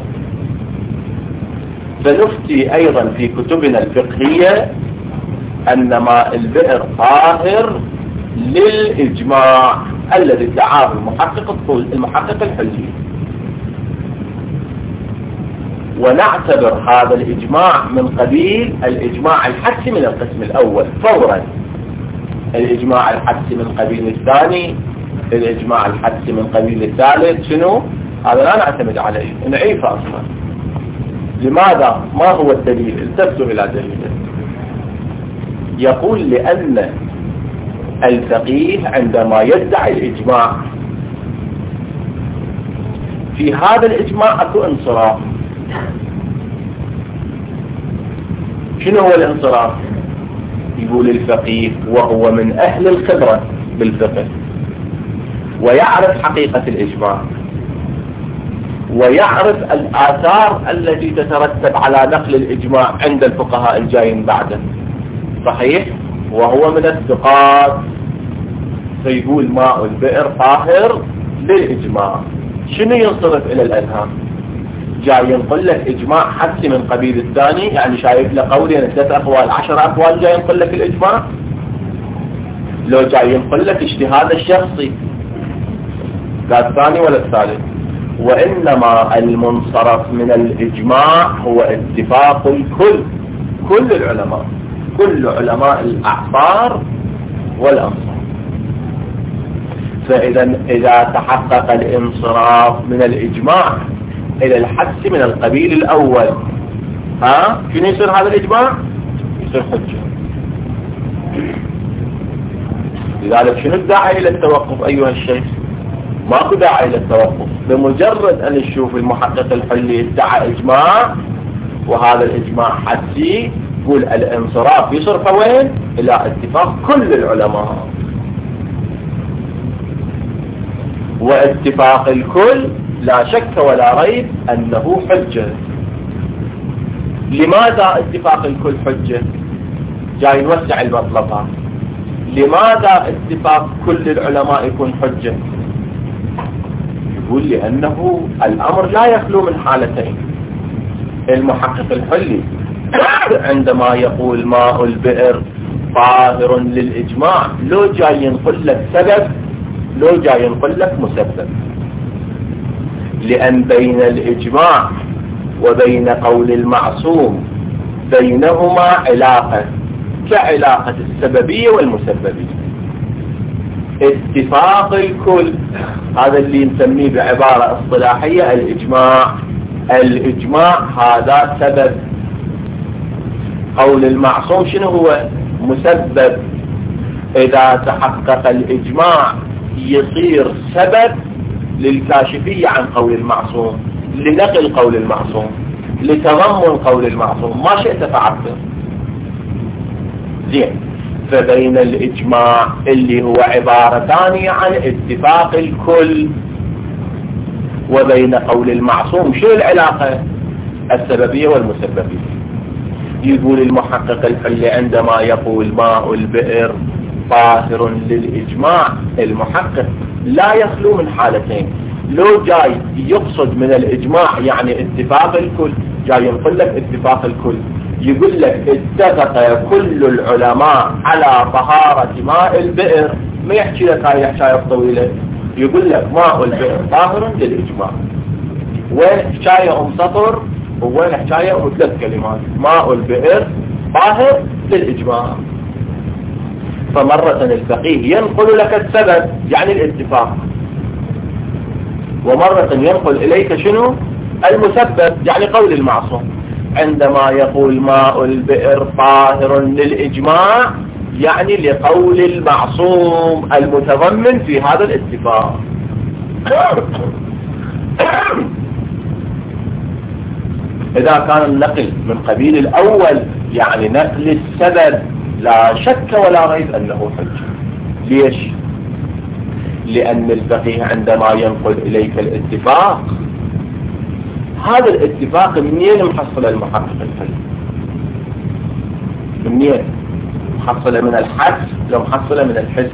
Speaker 1: فنفتي أيضا في كتبنا الفقهية أن ماء البئر طاهر للإجماع الذي ادعاه المحقق الطول المحقق الحلي، ونعتبر هذا الإجماع من قبيل الإجماع الحسي من القسم الأول فورا. الإجماع الحسي من قبيل الثاني، الإجماع الحسي من قبيل الثالث، شنو؟ هذا لا نعتمد عليه، نعيفه أصلا. لماذا؟ ما هو الدليل؟ التفتوا إلى دليله. يقول لأن الفقيه عندما يدعي الإجماع في هذا الإجماع أكو انصراف. شنو هو الانصراف؟ يقول الفقيه وهو من أهل الخبرة بالفقه ويعرف حقيقة الإجماع ويعرف الآثار التي تترتب على نقل الإجماع عند الفقهاء الجايين بعده، صحيح؟ وهو من الثقات، فيقول ماء البئر طاهر للإجماع. شنو ينصرف إلى الأذهان؟ جاي ينقل لك إجماع حسي من قبيل الثاني، يعني شايف له قولين ثلاث أقوال عشر أقوال جاي ينقل لك الإجماع، لو جاي ينقل لك اجتهاد الشخصي لا الثاني ولا الثالث. وإنما المنصرف من الإجماع هو اتفاق الكل، كل العلماء، كل علماء الأعصار والأمصار. فإذا إذا تحقق الانصراف من الإجماع إلى الحس من القبيل الأول، ها شنو يصير هذا الإجماع؟ يصير حجة. لذلك شنو الداعي إلى التوقف أيها الشيخ؟ ماكو داعي إلى التوقف. بمجرد أن نشوف المحقق الحلي ادعى إجماع وهذا الإجماع حسي، يقول الانصراف يصرف وين؟ إلى اتفاق كل العلماء، واتفاق الكل لا شك ولا ريب أنه حجة. لماذا اتفاق الكل حجة؟ جاي نوسع المطلقات. لماذا اتفاق كل العلماء يكون حجة؟ يقول لأنه الأمر لا يخلو من حالتين. المحقق الحلي عندما يقول ماء البئر طاهر للإجماع لو جاي ينقل لك سبب، لو جاي ينقل لك مسبب، لأن بين الإجماع وبين قول المعصوم بينهما علاقة كعلاقة السببية والمسببية. اتفاق الكل هذا اللي نسميه بعبارة اصطلاحية الإجماع. الإجماع هذا سبب، قول المعصوم شنو هو؟ مسبب. إذا تحقق الإجماع يصير سبب للكاشفية عن قول المعصوم، لنقل قول المعصوم، لتضمن قول المعصوم، ما شئت فعبر. زين، فبين الإجماع اللي هو عبارة ثانية عن اتفاق الكل وبين قول المعصوم شو العلاقة؟ السببية والمسببية. يقول المحقق الحلي عندما يقول ماء البئر طاهر للإجماع، المحقق لا يخلو من حالتين. لو جاي يقصد من الإجماع يعني اتفاق الكل، جاي ينقل لك اتفاق الكل، يقول لك اتفق كل العلماء على طهارة ماء البئر، ما يحكي لك هاي الحكاية الطويلة، يقول لك ماء البئر طاهر للإجماع. وين حكاية أم سطر ووين حكاية أم ثلاث كلمات؟ ماء البئر طاهر للإجماع. فمرة الفقيه ينقل لك السبب يعني الاتفاق، ومرة ينقل إليك شنو؟ المسبب يعني قول المعصوم. عندما يقول ماء البئر طاهر للإجماع يعني لقول المعصوم المتضمن في هذا الاتفاق. إذا كان النقل من قبيل الأول يعني نقل السبب لا شك ولا ريب أنه حجة. ليش؟ لأن الفقيه عندما ينقل إليك الاتفاق، هذا الاتفاق منين محصل المحقق الحلي؟ منين؟ محصلة من الحس لو محصلة من الحس؟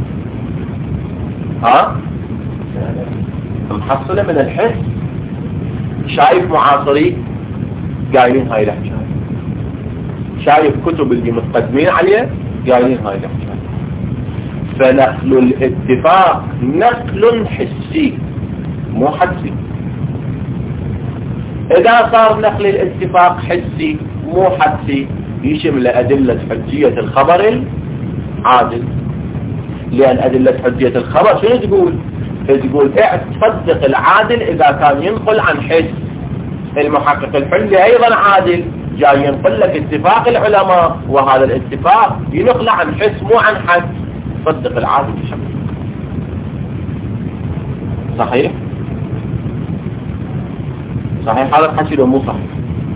Speaker 1: ها؟ محصلة من الحس. شايف معاصري قايلين هاي الحكاية، شايف كتب اللي متقدمين عليه قايلين هاي الحكاية. فنقل الاتفاق نقل حسي مو حدسي. إذا صار نقل الاتفاق حسي مو حدسي يشمل أدلة حجية الخبر العادل. لأن أدلة حجية الخبر شنو تقول؟ تقول تصدق العادل إذا كان ينقل عن حس. المحقق الحلي أيضا عادل، جاي ينقل لك اتفاق العلماء، وهذا الاتفاق ينقل عن حس مو عن حد. صدق العادل بشكل صحيح؟ صحيح هذا الحكي لو مو صحيح؟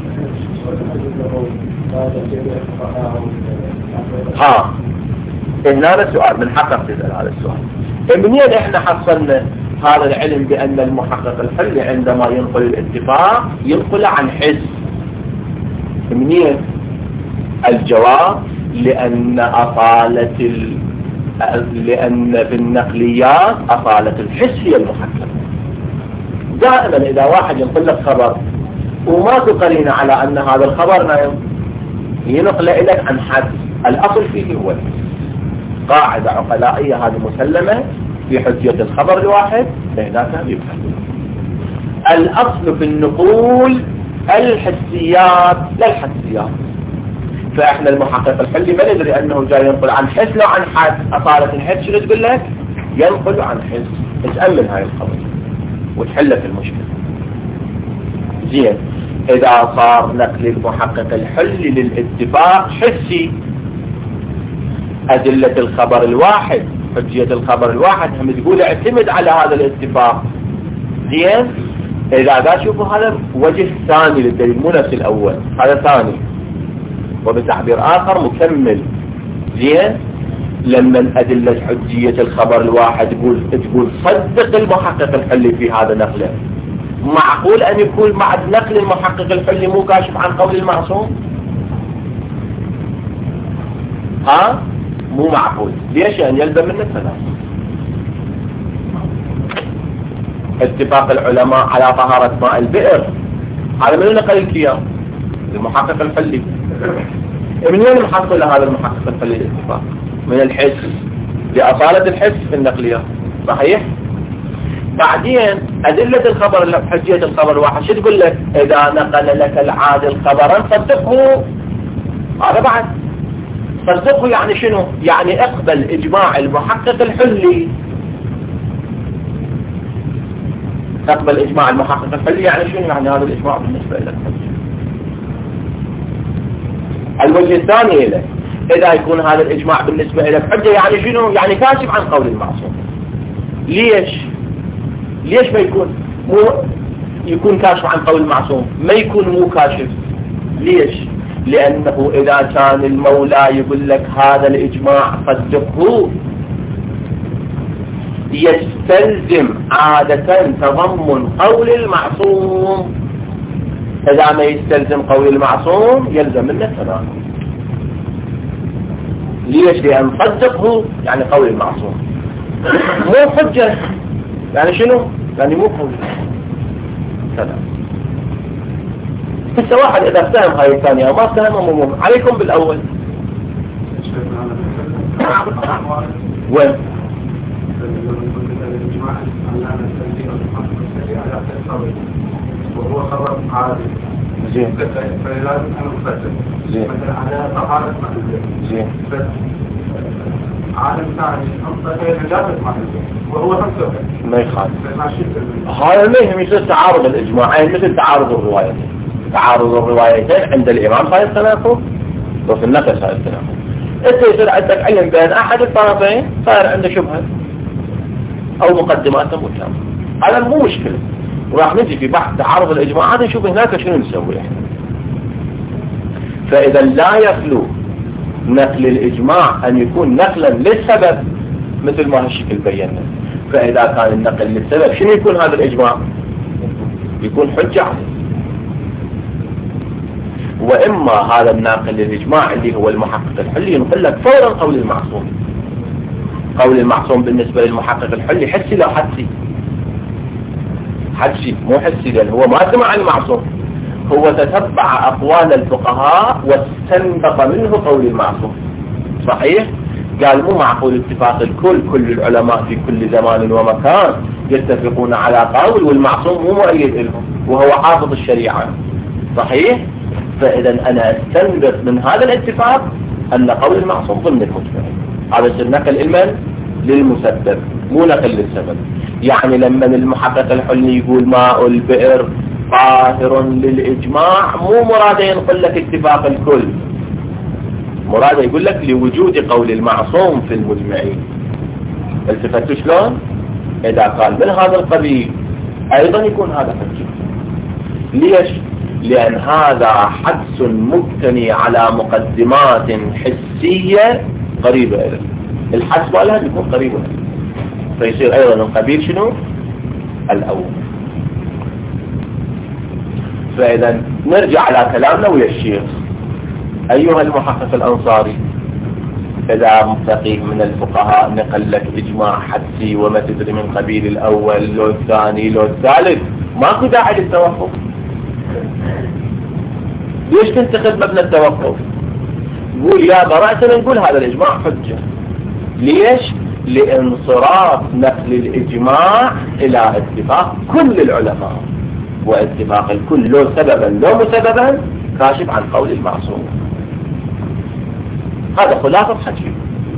Speaker 1: ها هنا سؤال من حقق تسأل هذا السؤال. منين احنا حصلنا هذا العلم بأن المحقق الحلي عندما ينقل الاتفاق ينقل عن حس؟ منين؟ الجواب لأن أصالة ال... لأن في النقليات أصالة الحس هي المحكمة. دائما إذا واحد ينقل لك خبر وما تقرين على أن هذا الخبر نايم ينقل إليك عن حد، الأصل فيه هو الحس. قاعدة عقلائية هذه مسلمة في حجية الخبر الواحد بهذا يفهم. الأصل في النقول الحسيات لا الحسيات. فإحنا المحقق الحلي ما ندري أنه جاي ينقل عن حس لو عن حد. أصالة الحس شنو تقول لك؟ ينقل عن حس. تأمن هاي الخبر وتحلك المشكلة. زين، إذا صار نقل المحقق الحلي للاتفاق حسي، أدلة الخبر الواحد حجية الخبر الواحد هم تقول اعتمد على هذا الاتفاق. زين، إذا دا شوفوا هذا وجه ثاني للدليل مو نفس الأول، هذا ثاني وبتعبير آخر مكمل. زين، لما أدلة حجية الخبر الواحد تقول تقول صدق المحقق الحلي في هذا نقله، معقول أن يكون مع نقل المحقق الحلي مو كاشف عن قول المعصوم؟ ها؟ مو معقول. ليش؟ أن يلزم منه الثلاث. اتفاق العلماء على طهارة ماء البئر، هذا من نقل الكيان؟ المحقق الحلي. من وين محصل هذا المحقق الحلي الاتفاق؟ من الحس، لأصالة الحس في النقلية، صحيح؟ بعدين أدلة الخبر اللي بحجية الخبر الواحد شو تقول لك؟ إذا نقل لك العادل خبرا صدقه. هذا بعد صدقه يعني شنو؟ يعني اقبل إجماع المحقق الحلي. اقبل إجماع المحقق الحلي يعني شنو؟ يعني هذا الإجماع بالنسبة لك. الوجه الثاني له، إذا يكون هذا الإجماع بالنسبة لك حجة يعني شنو؟ يعني كاشف عن قول المعصوم. ليش؟ ليش ما يكون مو يكون كاشف عن قول المعصوم، ما يكون مو كاشف؟ ليش؟ لأنه إذا كان المولى يقول لك هذا الإجماع صدقه، يستلزم عادة تضمن قول المعصوم. إذا ما يستلزم قول المعصوم يلزم منه التناقض. ليش؟ لأن صدقه يعني قول المعصوم، مو حجة يعني شنو؟ يعني مو قول. سلام. بس واحد إذا فهم هاي الثانية وما فهم مو عليكم بالأول. وين؟
Speaker 2: وهو خبر عادي.
Speaker 1: زين.
Speaker 2: فلازم أنا أفسر.
Speaker 1: زين.
Speaker 2: مثلا على طهارة ماء.
Speaker 1: زين.
Speaker 2: بس عالم ثاني أنطق نجاسة ماء وهو نفسه.
Speaker 1: ما يخالف. هذا ما يهم يصير تعارض الإجماعين مثل تعارض الروايتين. تعارض الروايتين عند الإمام صار التناقض وفي النقل صار التناقض. أنت يصير عندك علم بين أحد الطرفين صار عنده شبهة أو مقدمات متهمة. هذا مو مشكلة. وراح نجي في بحث تعارض الإجماعات نشوف هناك شنو نسوي احنا. فإذا لا يخلو نقل الإجماع أن يكون نقلا للسبب مثل ما هالشكل بينا. فإذا كان النقل للسبب شنو يكون هذا الإجماع؟ يكون حجة عليه. وإما هذا الناقل للإجماع اللي هو المحقق الحلي ينقل لك فورا قول المعصوم. قول المعصوم بالنسبة للمحقق الحلي حسي لا حسي؟ حسي مو حسي، لأن هو ما سمع المعصوم، هو تتبع أقوال الفقهاء واستنبط منه قول المعصوم. صحيح؟ قال مو معقول اتفاق الكل، كل العلماء في كل زمان ومكان يتفقون على قول والمعصوم مو مؤيد لهم وهو حافظ الشريعة. صحيح؟ فإذا أنا استنبط من هذا الاتفاق أن قول المعصوم ضمن المجمع. هذا يصير نقل علما للمسبب مو نقل للسبب. يعني لما المحقق الحلي يقول ماء البئر طاهر للإجماع مو مراده ينقل لك اتفاق الكل، مراده يقول لك لوجود قول المعصوم في المجمعين. التفتوا شلون؟ إذا قال من هذا القبيل أيضا يكون هذا حجة. ليش؟ لأن هذا حدس مبتني على مقدمات حسية قريبة إليه، الحدس مالها يكون قريب إليه، فيصير أيضا القبيل شنو؟ الأول. فإذا نرجع على كلامنا ويا الشيخ. أيها المحقق الأنصاري، إذا فقيه من الفقهاء نقل لك إجماع حدسي وما تدري من قبيل الأول لو الثاني لو الثالث، ماكو داعي للتوقف. ليش تنتخذ مبنى التوقف؟ قول يا برأسنا نقول هذا الإجماع حجة. ليش؟ لانصراف نقل الإجماع إلى اتفاق كل العلماء، واتفاق الكل لو سببا لو مسببا كاشف عن قول المعصوم. هذا خلاصة حكيم.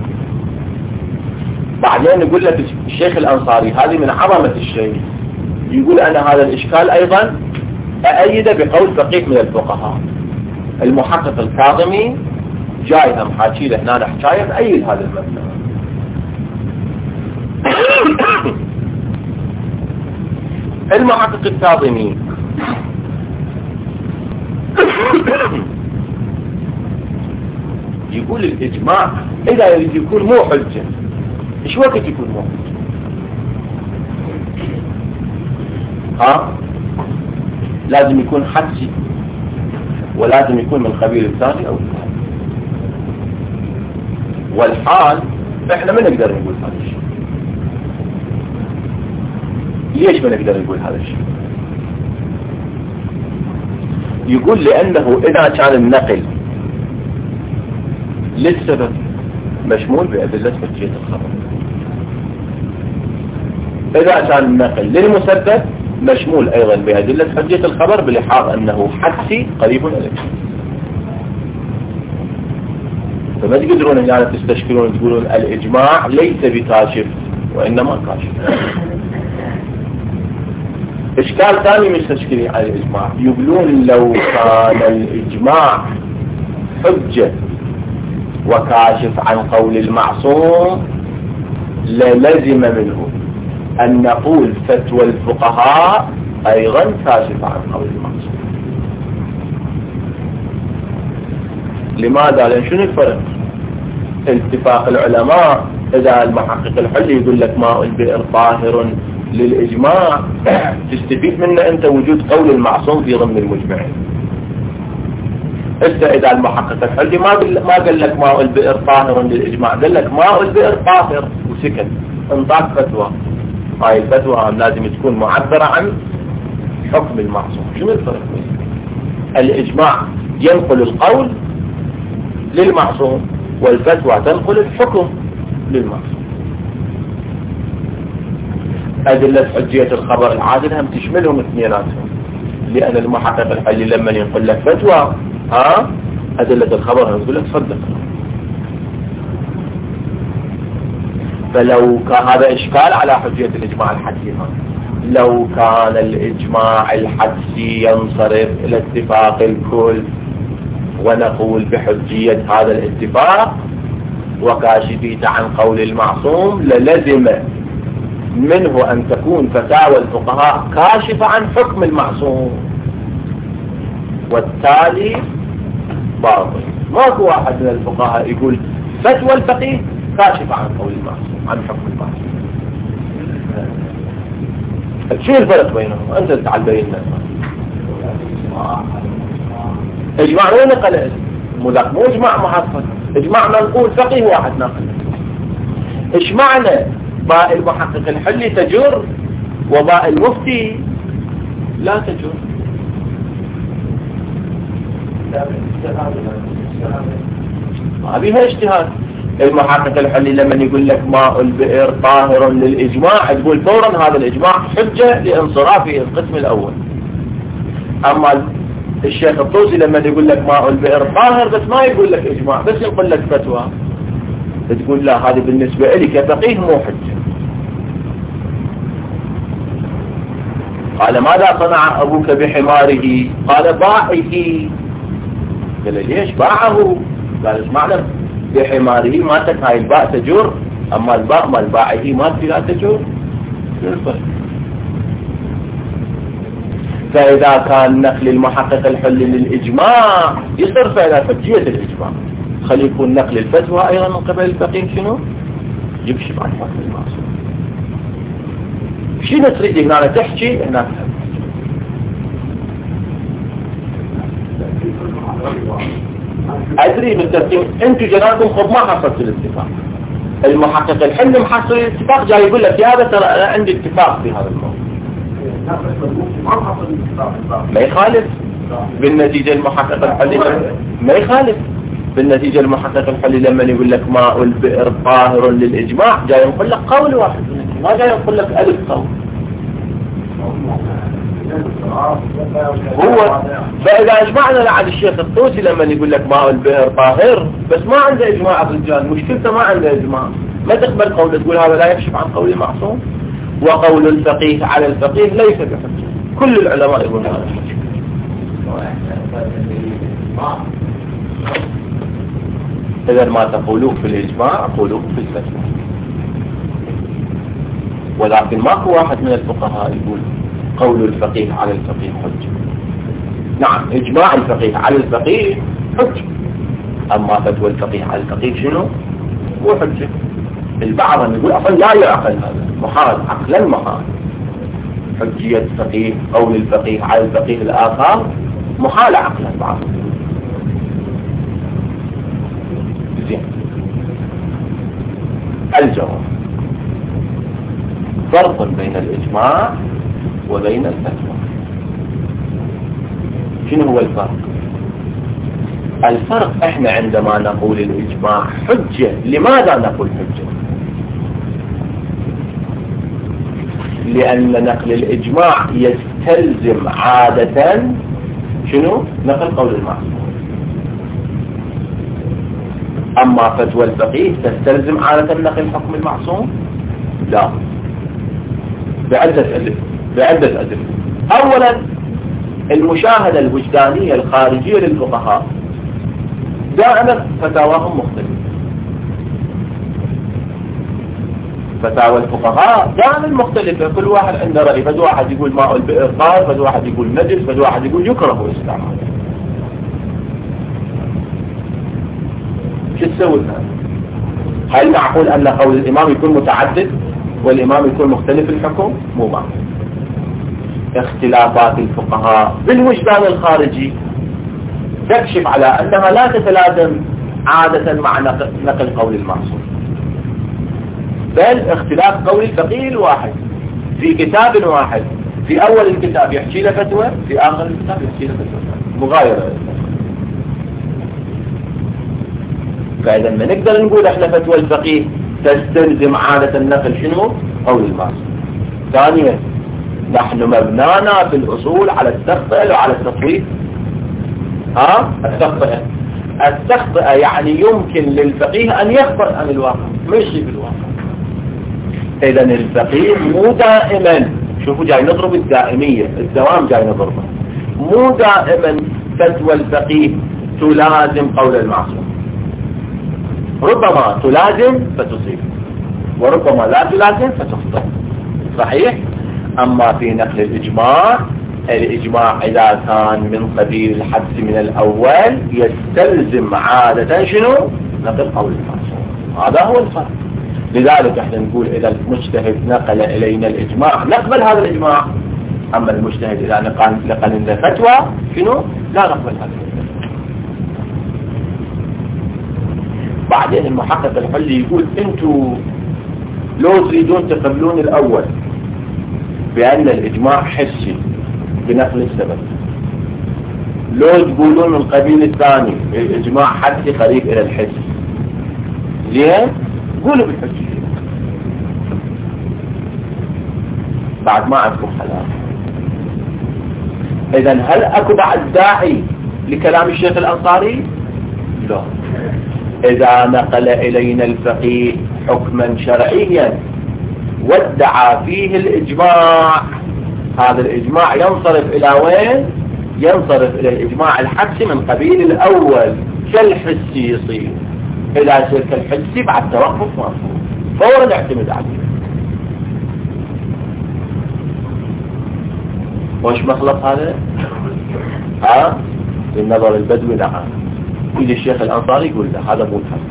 Speaker 1: بعدين يقول لك الشيخ الأنصاري هذه من عظمة الشيخ، يقول أنا هذا الإشكال أيضا أأيد بقول فقيه من الفقهاء. المحقق الكاظمي جاي هم حاكي له هنا حكاية بأيد هذا المبنى. المحقق الكاظمي يقول الإجماع إذا يريد يكون مو حجة، إيش وقت يكون مو حجة؟ ها؟ لازم يكون حدسي ولازم يكون من قبيل الثاني أو الثاني. والحال إحنا ما نقدر نقول هذا الشيء. ليش ما نقدر نقول هذا الشيء؟ يقول لأنه إذا كان النقل للسبب مشمول بأدلة حجية الخبر، إذا كان النقل للمسبب مشمول أيضا بأدلة حجية الخبر، بلحاظ أنه حدسي قريب إليه. فما تقدرون هنا تستشكلون تقولون الإجماع ليس بكاشف وإنما كاشف. إشكال ثاني مستشكلين على الإجماع، يقولون لو كان الإجماع حجة وكاشف عن قول المعصوم للزم منه أن نقول فتوى الفقهاء أيضا كاشف عن قول المعصوم. لماذا؟ لأن شنو الفرق؟ اتفاق العلماء إذا المحقق الحلي يقول لك ماء البئر طاهر للإجماع، تستفيد منه أنت وجود قول المعصوم في ضمن المجمعين. إذا إذا المحقق الحلي ما ما قال لك ماء البئر طاهر للإجماع، قال لك ماء البئر طاهر وسكت، انطاق فتوى. هاي الفتوى لازم تكون معبرة عن حكم المعصوم. شنو الفرق؟ الإجماع ينقل القول للمعصوم والفتوى تنقل الحكم للمعصوم. أدلة حجية الخبر العادل هم تشملهم اثنيناتهم، لأن المحقق الحلي لما ينقل لك فتوى ها أدلة الخبر هم يقول لك صدق. فلو كان هذا إشكال على حجية الإجماع الحدسي، لو كان الإجماع الحدسي ينصرف إلى اتفاق الكل ونقول بحجية هذا الاتفاق وكاشفيت عن قول المعصوم، للزم منه أن تكون فتاوى الفقهاء كاشفة عن حكم المعصوم، والتالي باطل. ماكو واحد من الفقهاء يقول فتوى الفقيه كاشفة عن قول المعصوم عن حكم المعصوم. شو الفرق بينهم؟ أنت تعال بيننا. إجماع وين نقل؟ مذاك مو إجماع محفظ، إجماع منقول فقيه واحد نقل. إيش معنى باء المحقق الحلي تجر وباء المفتي لا تجر؟ ما بيها اجتهاد. المحقق الحلي لما يقول لك ماء البئر طاهر للإجماع تقول فورا هذا الإجماع حجة لانصرافه القسم الأول. أما الشيخ الطوسي لما يقول لك ماء البئر طاهر بس ما يقول لك إجماع، بس يقول لك فتوى، تقول لا هذه بالنسبة لي كفقيه مو حجة. قال ماذا صنع أبوك بحماره؟ قال باعه. قال ليش باعه؟ قال ايش معنى بحماره؟ ما تك هاي الباء تجر، أما الباء ما الباعه ما لا تجر. فإذا كان نقل المحقق الحلي للإجماع يصرف إلى حجية الإجماع، خلي يكون نقل الفتوى أيضا من قبل الفقيه شنو؟ يكشف عن حكم المعصوم. شنو تريد هنا تحكي هناك؟ أدري بالترتيب أنتوا جنابكم خب ما حصلت الاتفاق. المحقق الحلي محصل الاتفاق جاي يقول لك يا ترى أنا عندي اتفاق في هذا الموضوع. ما يخالف بالنتيجة المحقق الحلي، ما يخالف بالنتيجة المحقق الحلي لما يقول لك ماء البئر طاهر للإجماع جاي يقول لك قول واحد، ما جاي يقول لك ألف قول. هو فإذا اجمعنا لعد الشيخ الطوسي لما يقول لك ماء البئر طاهر بس ما عنده إجماع الرجال، مشكلته ما عنده إجماع، ما تقبل قوله تقول هذا لا يكشف عن قول المعصوم. وقول الفقيه على الفقيه ليس بحجة، كل العلماء يقولون هذا الحجة. إذا ما تقولوه في الإجماع قولوه في الفتوى. ولكن ماكو واحد من الفقهاء يقول قول الفقيه على الفقيه حجة. نعم إجماع الفقيه على الفقيه حجة، أما فتوى الفقيه على الفقيه شنو؟ مو حجة. البعض يقول أصلا لا يعقل هذا، محال عقلا محال. حجية الفقيه قول الفقيه على الفقيه الآخر محال عقلا بعض. زين الجواب فرق بين الإجماع وبين الفتوى. شنو هو الفرق؟ الفرق احنا عندما نقول الإجماع حجة، لماذا نقول حجة؟ لأن نقل الإجماع يستلزم عادة شنو؟ نقل قول المعصوم. أما فتوى الفقيه تستلزم عادة نقل حكم المعصوم؟ لا، بعدة أدلة بعدة أدلة. أولا المشاهدة الوجدانية الخارجية للفقهاء دائما فتاواهم مختلفة. فتاوى الفقهاء دائما مختلفة، كل واحد عنده رأي. فد واحد يقول ماء البئر طاهر، فد واحد يقول نجس، فد واحد يقول يكره استعماله. شو تسوي هذا؟ هل معقول أن قول الإمام يكون متعدد والإمام يكون مختلف الحكم؟ مو معقول. اختلافات الفقهاء بالوجدان الخارجي تكشف على أنها لا تتلازم عادة مع نقل قول المعصوم، بل اختلاف قول الفقيه الواحد في كتاب واحد، في أول الكتاب يحكي له فتوى، في آخر الكتاب يحكي له فتوى مغايرة. فإذا ما نقدر نقول احنا فتوى الفقيه تستلزم عادة النقل شنو؟ قول المعصوم. ثانيا نحن مبنانا في الأصول على التخطئة وعلى التطويل. ها؟ التخطئة التخطئة يعني يمكن للفقيه أن يخطئ عن الواقع، ماشي في الواقع. إذا الفقيه مو دائما، شوفوا جاي نضرب الدائمية، الدوام جاي نضربه، مو دائما فتوى الفقيه تلازم قول المعصوم. ربما تلازم فتصيب، وربما لا تلازم فتخطئ. صحيح؟ أما في نقل الإجماع، الإجماع إذا كان من قبيل الحدث من الأول يستلزم عادة شنو؟ نقل قول المعصوم. هذا هو الفرق. لذلك احنا نقول إذا المجتهد نقل إلينا الإجماع نقبل هذا الإجماع، أما المجتهد إذا نقل نقل لنا فتوى شنو؟ لا نقبل هذا الإجماع. بعدين المحقق الحلي يقول انتوا لو تريدون تقبلون الأول بأن الإجماع حسي بنقل السبب، لو تقولون القبيل الثاني الإجماع حسي قريب إلى الحس، ليه؟ قولوا بالحجية بعد ما عندكم خلاف. إذن هل أكو بعد داعي لكلام الشيخ الأنصاري؟ لا. إذا نقل إلينا الفقيه حكما شرعيا وادعى فيه الإجماع، هذا الإجماع ينصرف إلى وين؟ ينصرف إلى الإجماع الحسي من قبيل الأول كالحسي يصير إلى شرك الحسي بعد توقف مرفوض فورا نعتمد عليه. وش مخلط هذا؟ ها؟ بالنظر البدوي نعم. يجي الشيخ الأنصاري يقول له هذا مو تام.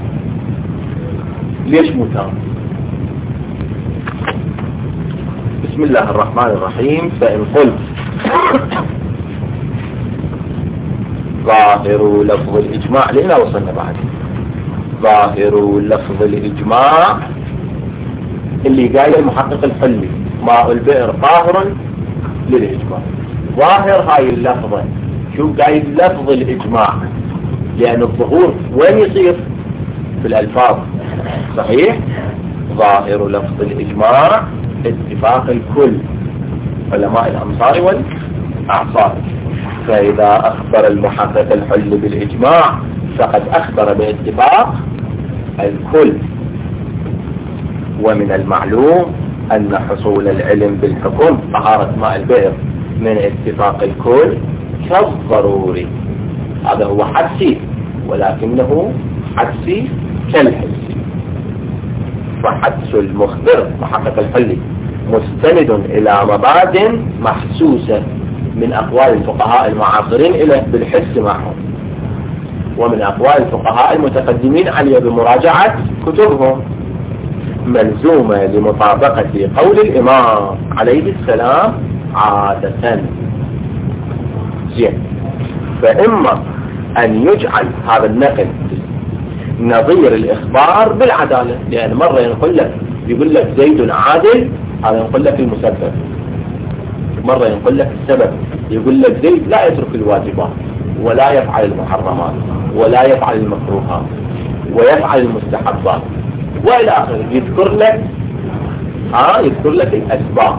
Speaker 1: ليش مو تام؟ بسم الله الرحمن الرحيم. فإن قلت ظاهر لفظ الإجماع، لنا وصلنا بعد ظاهر لفظ الإجماع اللي قايل المحقق الحلي ماء البئر طاهر للإجماع. ظاهر هاي اللفظة، شو قايل لفظ الإجماع؟ لأن الظهور وين يصير؟ في الألفاظ. صحيح؟ ظاهر لفظ الإجماع اتفاق الكل علماء الأمصار والأعصار. فإذا أخبر المحقق الحل بالإجماع فقد أخبر باتفاق الكل. ومن المعلوم أن حصول العلم بالحكم طهارة ماء البئر من اتفاق الكل كالضروري. هذا هو حدسي، ولكنه حدسي كالحسي. فحدس المخبر محقق الحلي مستند إلى مبادئ محسوسة من أقوال الفقهاء المعاصرين إلى بالحس معهم، ومن أقوال الفقهاء المتقدمين عليه بمراجعة كتبهم، ملزومة لمطابقة قول الإمام عليه السلام عادة. زين. فإما أن يجعل هذا النقل نظير الإخبار بالعدالة، لأن مرة ينقل لك يقول لك زيد عادل، هذا ينقل لك المسبب، مرة يقول لك السبب، يقول لك زيد لا يترك الواجبات ولا يفعل المحرمات ولا يفعل المكروهات ويفعل المستحبات وإلى آخره، يذكر لك ها يذكر لك الأسباب.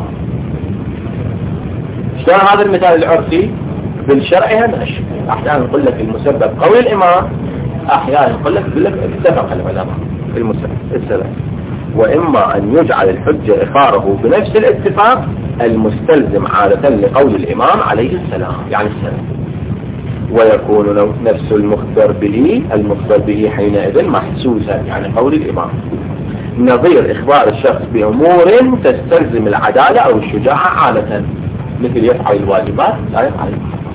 Speaker 1: شلون هذا المثال العرفي؟ بالشرع هنش أحيانا يقول لك المسبب قول الإمام، أحيانا يقول لك يقول لك اتفق العلماء في السبب. وإما أن يجعل الحجة إقراره بنفس الاتفاق المستلزم عادة لقول الإمام عليه السلام يعني السلام، ويكون نفس المخبر به المخبر به حينئذ محسوسا يعني قول الإمام، نظير إخبار الشخص بأمور تستلزم العدالة أو الشجاعة عادة، مثل يفعل الواجبات لا يفعل.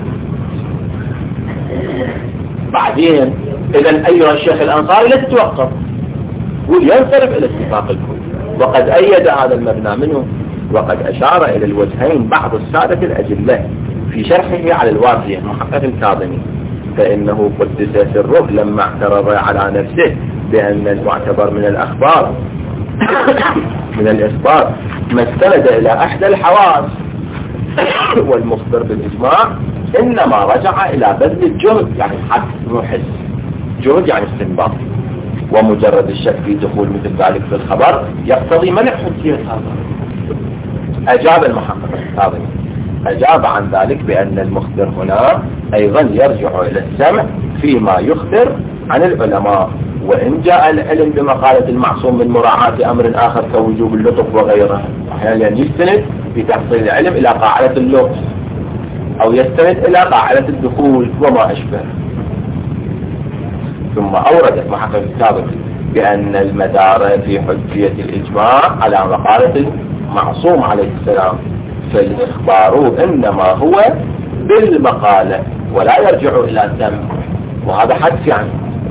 Speaker 1: بعدين إذا أيها الشيخ الأنصاري لا تتوقف، قول ينصرف إلى اتفاق الكل، وقد أيد هذا المبنى منه وقد أشار إلى الوجهين بعض السادة الأجلة في شرحه على الوافية محقق الكاظمي، فإنه قدس سره لما اعترض على نفسه بأن المعتبر من الأخبار من الإخبار ما استند إلى أحد الحواس، والمخبر بالإجماع إنما رجع إلى بذل الجهد يعني حد محس، جهد يعني استنباط، ومجرد الشك في دخول مثل ذلك في الخبر يقتضي منع حجية هذا. أجاب المحقق الكاظمي أجاب عن ذلك بأن المخبر هنا أيضا يرجع إلى السمع فيما يخبر عن العلماء، وإن جاء العلم بمقالة المعصوم من مراعاة أمر آخر كوجوب اللطف وغيره، أحيانا يستند في تحصيل العلم إلى قاعدة اللطف أو يستند إلى قاعدة الدخول وما أشبه. ثم أورد محقق الكاظمي بأن المدار في حجية الإجماع على مقالة المعصوم عليه السلام، فالإخبار إنما هو بالمقالة ولا يرجع إلى سمع، وهذا حدث يعني.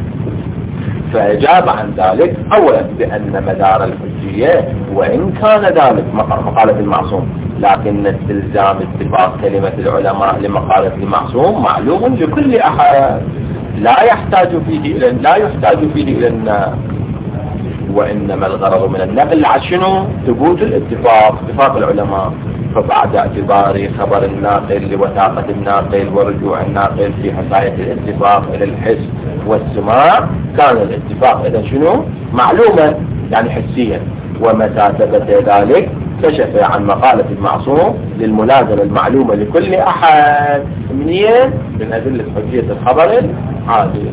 Speaker 1: فأجاب عن ذلك أولا بأن مدار الحجية وإن كان ذلك مقالة المعصوم، لكن استلزام اتفاق كلمة العلماء لمقالة المعصوم معلوم لكل أحد لا يحتاج فيه إلى لا يحتاج فيه إلى النقل، وإنما الغرض من النقل عشان ثبوت الاتفاق اتفاق العلماء. فبعد اعتبار خبر الناقل لوثاقة الناقل ورجوع الناقل في حكاية الاتفاق إلى الحس والسماع، كان الاتفاق إذا شنو معلومة يعني حسيا، ومتى ثبت ذلك كشف عن مقالة المعصوم للملازمة المعلومة لكل أحد منين من أدلة حجية الخبر العادل.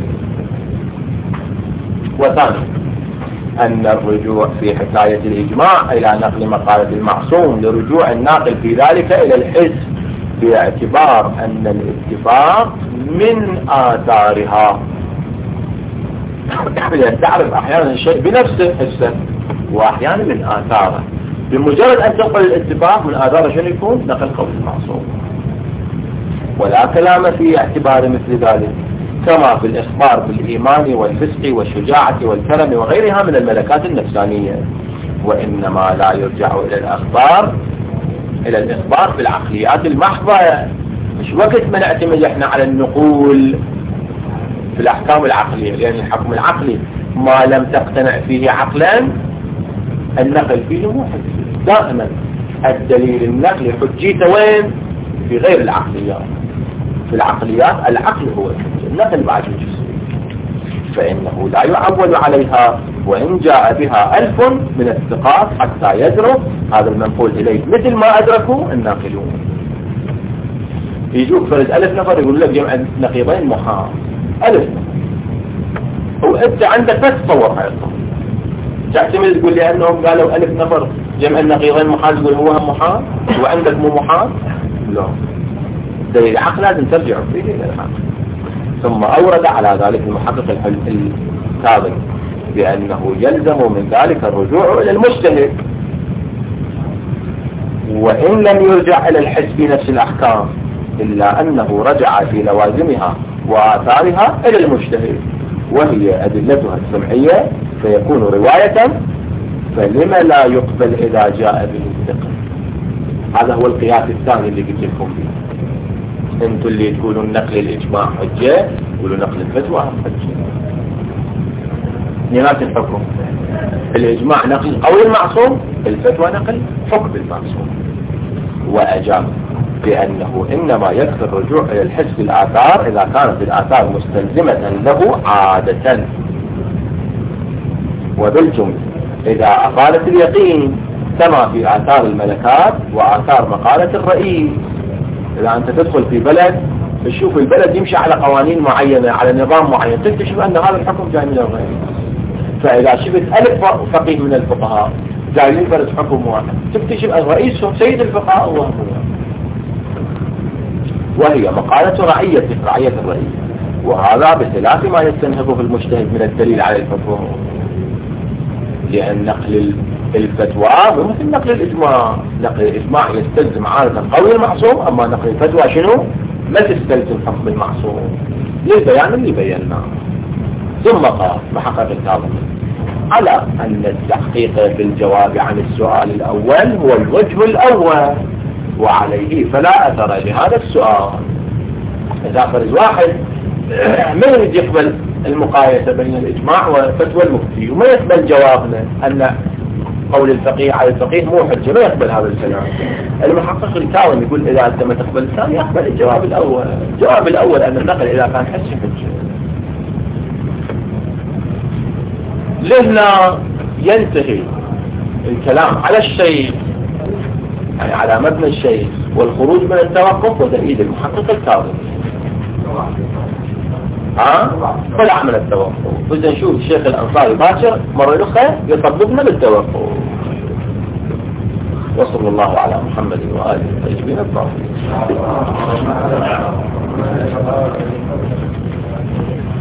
Speaker 1: وثاني أن الرجوع في حكاية الإجماع إلى نقل مقالة المعصوم لرجوع الناقل في ذلك إلى الحس، باعتبار أن الاتفاق من آثارها. يعني تعرف أحيانا الشيء بنفسه حسه وأحيانا من آثاره، بمجرد أن تنقل الاتفاق من آثاره شنو يكون نقل قول المعصوم، ولا كلام في اعتبار مثل ذلك، كما في الإخبار بالإيمان والفسق والشجاعة والكرم وغيرها من الملكات النفسانية. وإنما لا يرجع إلى الأخبار إلى الإخبار بالعقليات المحضة. مش وقت ما نعتمد إحنا على النقول في الأحكام العقلية، لأن الحكم العقلي ما لم تقتنع فيه عقلا النقل فيه مو حجي. دائما الدليل النقلي حجيته وين؟ في غير العقليات. في العقليات العقل هو الحجة، النقل بعد الجزء، فإنه لا يعول عليها وإن جاء بها ألف من الثقات حتى يدرك هذا المنقول إليه مثل ما أدركوا الناقلون. يجوك فرد ألف نفر يقول لك جمع نقيضين محال، ألف وأنت عندك بس تصور حياتهم، تعتمد تقول لي أنهم قالوا ألف نفر جمع النقيضين محال تقول هو هم محال وعندك مو محال؟ لا، دليل العقل لازم ترجع فيه إلى العقل. ثم أورد على ذلك المحقق الكاظمي بأنه يلزم من ذلك الرجوع إلى المجتهد، وإن لم يرجع إلى الحس في نفس الأحكام إلا أنه رجع في لوازمها وآثارها إلى المجتهد، وهي أدلتها السمعية، فيكون رواية، فلما لا يقبل إذا جاء به الثقة. هذا هو القياس الثاني اللي قلت لكم فيه. انتوا اللي تقولوا نقل الإجماع حجة، تقولوا نقل الفتوى حجة. نهاية الحكم الإجماع نقل قول المعصوم، الفتوى نقل حكم المعصوم. وأجاب لأنه إنما يكفي الرجوع إلى الحس بالآثار إذا كانت الآثار مستلزمة له عادة. وبالجملة إذا أقالت اليقين كما في آثار الملكات وآثار مقالة الرئيس. إذا أنت تدخل في بلد تشوف البلد يمشي على قوانين معينة على نظام معين تكتشف أن هذا الحكم جاي من الرئيس. فإذا شفت ألف فقيه من الفقهاء جايين فرض حكم واحد تكتشف أن رئيسهم سيد الفقهاء الله وهي مقالة رعية رعية الرئيس. وهذا بخلاف ما يستنهضه في المجتهد من الدليل على الحكم، لأن نقل الفتوى مو مثل نقل الإجماع. نقل الإجماع يستلزم عادة قول المعصوم، أما نقل الفتوى شنو؟ ما تستلزم حكم المعصوم للبيان اللي بيناه. ثم قال محقق الكاظمي على أن التحقيق في الجواب عن السؤال الأول هو الوجه الأول، وعليه فلا أثر لهذا السؤال. إذا فرض واحد ما يريد يقبل المقايسة بين الإجماع وفتوى المفتي وما يقبل جوابنا أن قول الفقيه على الفقيه مو حجة، ما يقبل هذا الكلام. المحقق الكاظمي يقول إذا أنت ما تقبل الثاني يقبل الجواب الأول. الجواب الأول أن النقل إذا كان حجة حجة. لهنا ينتهي الكلام على الشيء، يعني على مبنى الشيء والخروج من التوقف وتأييد المحقق الكاظمي. ها؟ طلع من التوقف. بدنا نشوف الشيخ الأنصاري باكر مرة أخرى يطبقنا بالتوقف. وصلى الله على محمد وآله الطيبين الطاهرين.